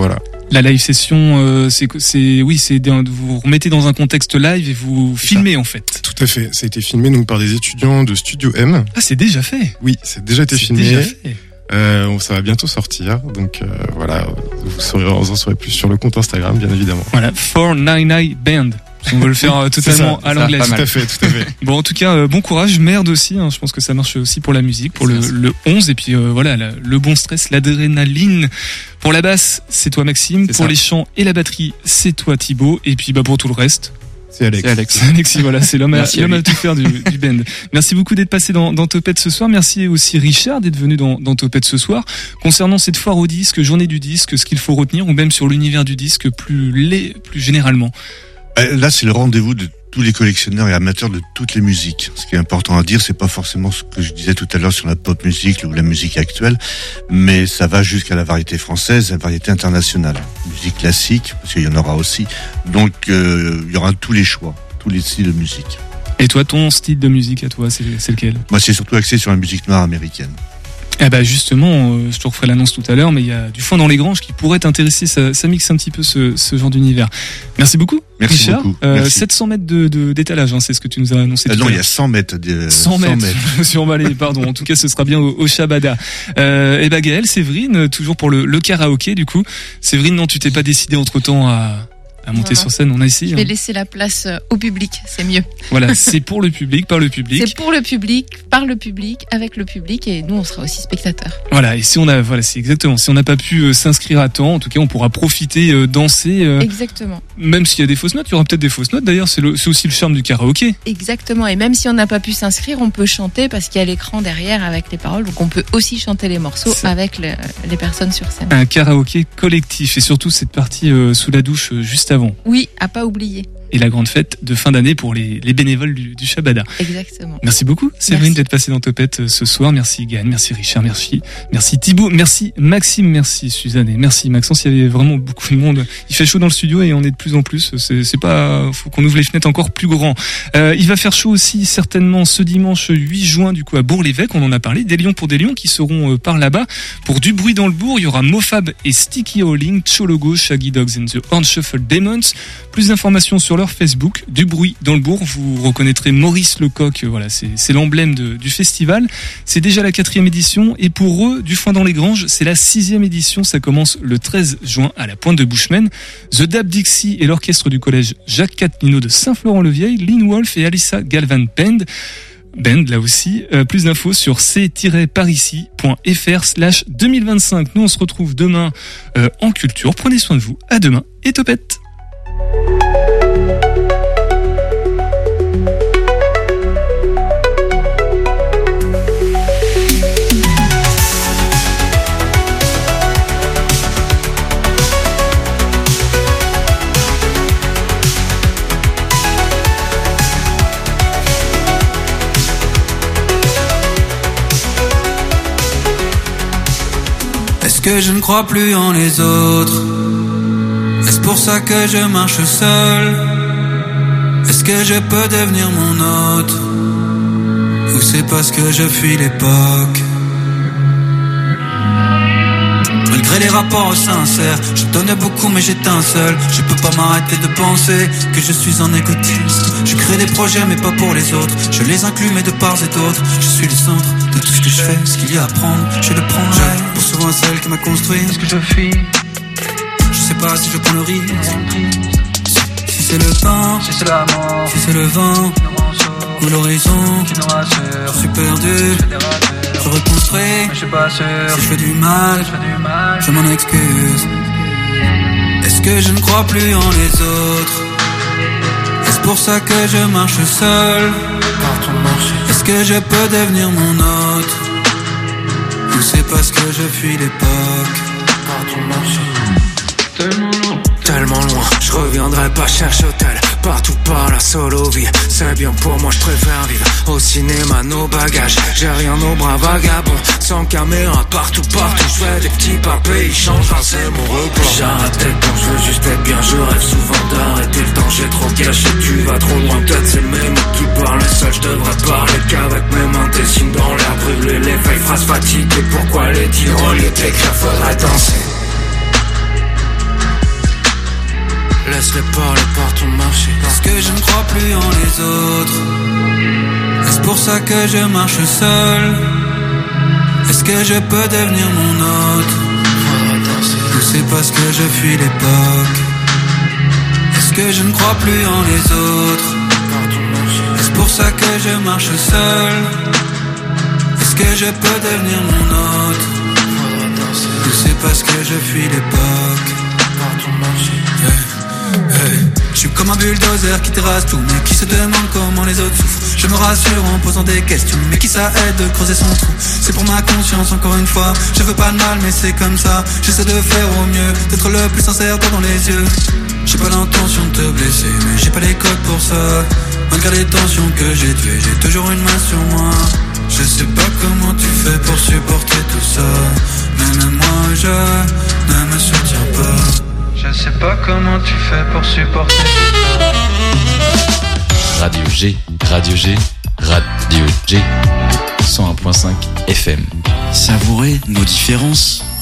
La live session, euh, c'est, c'est, oui, c'est, vous vous remettez dans un contexte live et vous filmez en fait. Tout à fait. Ça a été filmé donc par des étudiants de Studio M. Ah, c'est déjà fait. Oui, c'est déjà été c'est filmé. Déjà fait. Euh, ça va bientôt sortir, donc euh, voilà, vous, saurez, vous en saurez plus sur le compte Instagram, bien évidemment. Voilà, four ninety-nine Band. On veut le faire euh, totalement ça, à l'anglaise. Tout à fait, tout à fait. Bon, en tout cas, euh, bon courage, merde aussi. Hein, je pense que ça marche aussi pour la musique, pour le, le onze, et puis euh, voilà, la, le bon stress, l'adrénaline. Pour la basse, c'est toi Maxime. C'est pour ça. les chants et la batterie, c'est toi Thibaut. Et puis bah pour tout le reste. C'est Alex. C'est Alex. Alexis, voilà, c'est l'homme, à, l'homme à tout faire du, du band. Merci beaucoup d'être passé dans, dans Topette ce soir. Merci aussi Richard d'être venu dans, dans Topette ce soir. Concernant cette foire au disque, journée du disque, ce qu'il faut retenir, ou même sur l'univers du disque plus, les, plus généralement. Là, c'est le rendez-vous de tous les collectionneurs et amateurs de toutes les musiques. Ce qui est important à dire, c'est pas forcément ce que je disais tout à l'heure sur la pop musique ou la musique actuelle, mais ça va jusqu'à la variété française, la variété internationale, musique classique, parce qu'il y en aura aussi. Donc, euh, il y aura tous les choix, tous les styles de musique. Et toi, ton style de musique à toi, c'est, c'est lequel ? Moi, c'est surtout axé sur la musique noire américaine. Eh ben justement, euh, je te referai l'annonce tout à l'heure, mais il y a du foin dans les granges qui pourrait t'intéresser, ça, ça mixe un petit peu ce, ce genre d'univers. Merci beaucoup, Merci Richard. beaucoup. Euh, Merci. sept cents mètres de, de, d'étalage, hein, c'est ce que tu nous as annoncé. Euh, tout non, à il y l'heure. a cent mètres. De, cent mètres, je me suis emballé, pardon. En tout cas, ce sera bien au, au Shabada. Euh, et ben Gaëlle, Séverine, toujours pour le, le karaoké, du coup. Séverine, non, tu t'es pas décidé entre-temps à... à monter Non, sur scène, on a essayé. Je vais hein. laisser la place euh, au public, c'est mieux. Voilà, c'est pour le public, par le public. C'est pour le public, par le public, avec le public, et nous on sera aussi spectateurs. Voilà, et si on a, voilà, c'est exactement. Si on n'a pas pu euh, s'inscrire à temps, en tout cas, on pourra profiter, euh, danser. Euh, Exactement. Même s'il y a des fausses notes, il y aura peut-être des fausses notes. D'ailleurs, c'est, le, c'est aussi le charme du karaoké. Exactement, et même si on n'a pas pu s'inscrire, on peut chanter parce qu'il y a l'écran derrière avec les paroles, donc on peut aussi chanter les morceaux Ça. avec le- les personnes sur scène. Un karaoké collectif, et surtout cette partie euh, sous la douche euh, juste avant. Oui, à pas oublier. Et la grande fête de fin d'année pour les, les bénévoles du, du Shabada. Exactement. Merci beaucoup, Séverine, d'être passée dans Topette euh, ce soir. Merci Gaël, merci Richard, merci, merci Thibaut, merci Maxime, merci Suzanne et merci Maxence. Il y avait vraiment beaucoup de monde. Il fait chaud dans le studio et on est de plus en plus. C'est, c'est pas, faut qu'on ouvre les fenêtres encore plus grand. Euh, il va faire chaud aussi certainement ce dimanche huit juin du coup à Bourg-l'Évêque. On en a parlé. Des lions pour des lions qui seront euh, par là-bas. Pour du bruit dans le bourg, il y aura Mofab et Sticky Howling, Chologo, Shaggy Dogs and the Horn Shuffle Demons. Plus d'informations sur leur Facebook. Du bruit dans le bourg. Vous reconnaîtrez Maurice Lecoq. Voilà, c'est, c'est l'emblème de, du festival. C'est déjà la quatrième édition. Et pour eux, du foin dans les granges, c'est la sixième édition. Ça commence le treize juin à la Pointe de Bushman. The Dab Dixie et l'orchestre du collège Jacques Catlino de Saint-Florent-le-Vieil, Lynn Wolf et Alissa Galvan Band. Band, là aussi. Euh, plus d'infos sur c tiret parici point f r slash deux mille vingt-cinq. Nous, on se retrouve demain euh, en culture. Prenez soin de vous. À demain et Topette. Est-ce que je ne crois plus en les autres? Est-ce pour ça que je marche seul? Est-ce que je peux devenir mon hôte? Ou c'est parce que je fuis l'époque? Malgré les rapports sincères, je donne beaucoup mais j'éteins seul. Je peux pas m'arrêter de penser que je suis un égotiste. Je crée des projets mais pas pour les autres. Je les inclus mais de part et d'autre. Je suis le centre de tout ce que je fais. Ce qu'il y a à prendre, je le prendrai. Pour souvent celle qui m'a construit. Est-ce que je fuis? Je sais pas si je prends le risque. Si c'est le temps, si c'est la mort, si c'est le vent ou l'horizon, je suis perdu. Je reconstruis, mais je suis pas sûr. Si je fais du mal, je m'en excuse. Est-ce que je ne crois plus en les autres? Est-ce pour ça que je marche seul? Est-ce que je peux devenir mon hôte? Ou c'est parce que je fuis l'époque? Tellement loin, tellement loin, je reviendrai pas chercher hôtel. Partout par la solo vie, c'est bien pour moi, je préfère vivre au cinéma, nos bagages. J'ai rien aux bras vagabonds, sans caméra, partout, partout. Je fais des petits pas, pays change, c'est mon repos. J'arrête d'être bon, je veux juste être bien. Je rêve souvent d'arrêter le temps, j'ai trop gâché. Tu vas trop loin, peut-être c'est mes mots qui parlent seul. Je devrais parler qu'avec mes mains, des signes dans l'air, brûler les feuilles, phrases fatiguées. Pourquoi les dire au lieu d'écrire, faudrait danser? laisse-les parler par ton marché. Parce que je ne crois plus en les autres. Est-ce pour ça que je marche seul? Est-ce que je peux devenir mon hôte? Ou c'est parce que je fuis l'époque? Est-ce que je ne crois plus en les autres? Est-ce pour ça que je marche seul? Est-ce que je peux devenir mon hôte? Ou c'est parce que je fuis l'époque? Hey, hey. Je suis comme un bulldozer qui terrasse tout, mais qui se demande comment les autres souffrent. Je me rassure en posant des questions, mais qui ça aide de creuser son trou? C'est pour ma conscience encore une fois. Je veux pas de mal, mais c'est comme ça. J'essaie de faire au mieux, d'être le plus sincère toi dans les yeux. J'ai pas l'intention de te blesser, mais j'ai pas les codes pour ça. Malgré les tensions que j'ai tuées, j'ai toujours une main sur moi. Je sais pas comment tu fais pour supporter tout ça, mais même moi je ne me soutiens pas. Je sais pas comment tu fais pour supporter tout ça. Radio G, Radio G, Radio G, cent un virgule cinq F M. Savourer nos différences.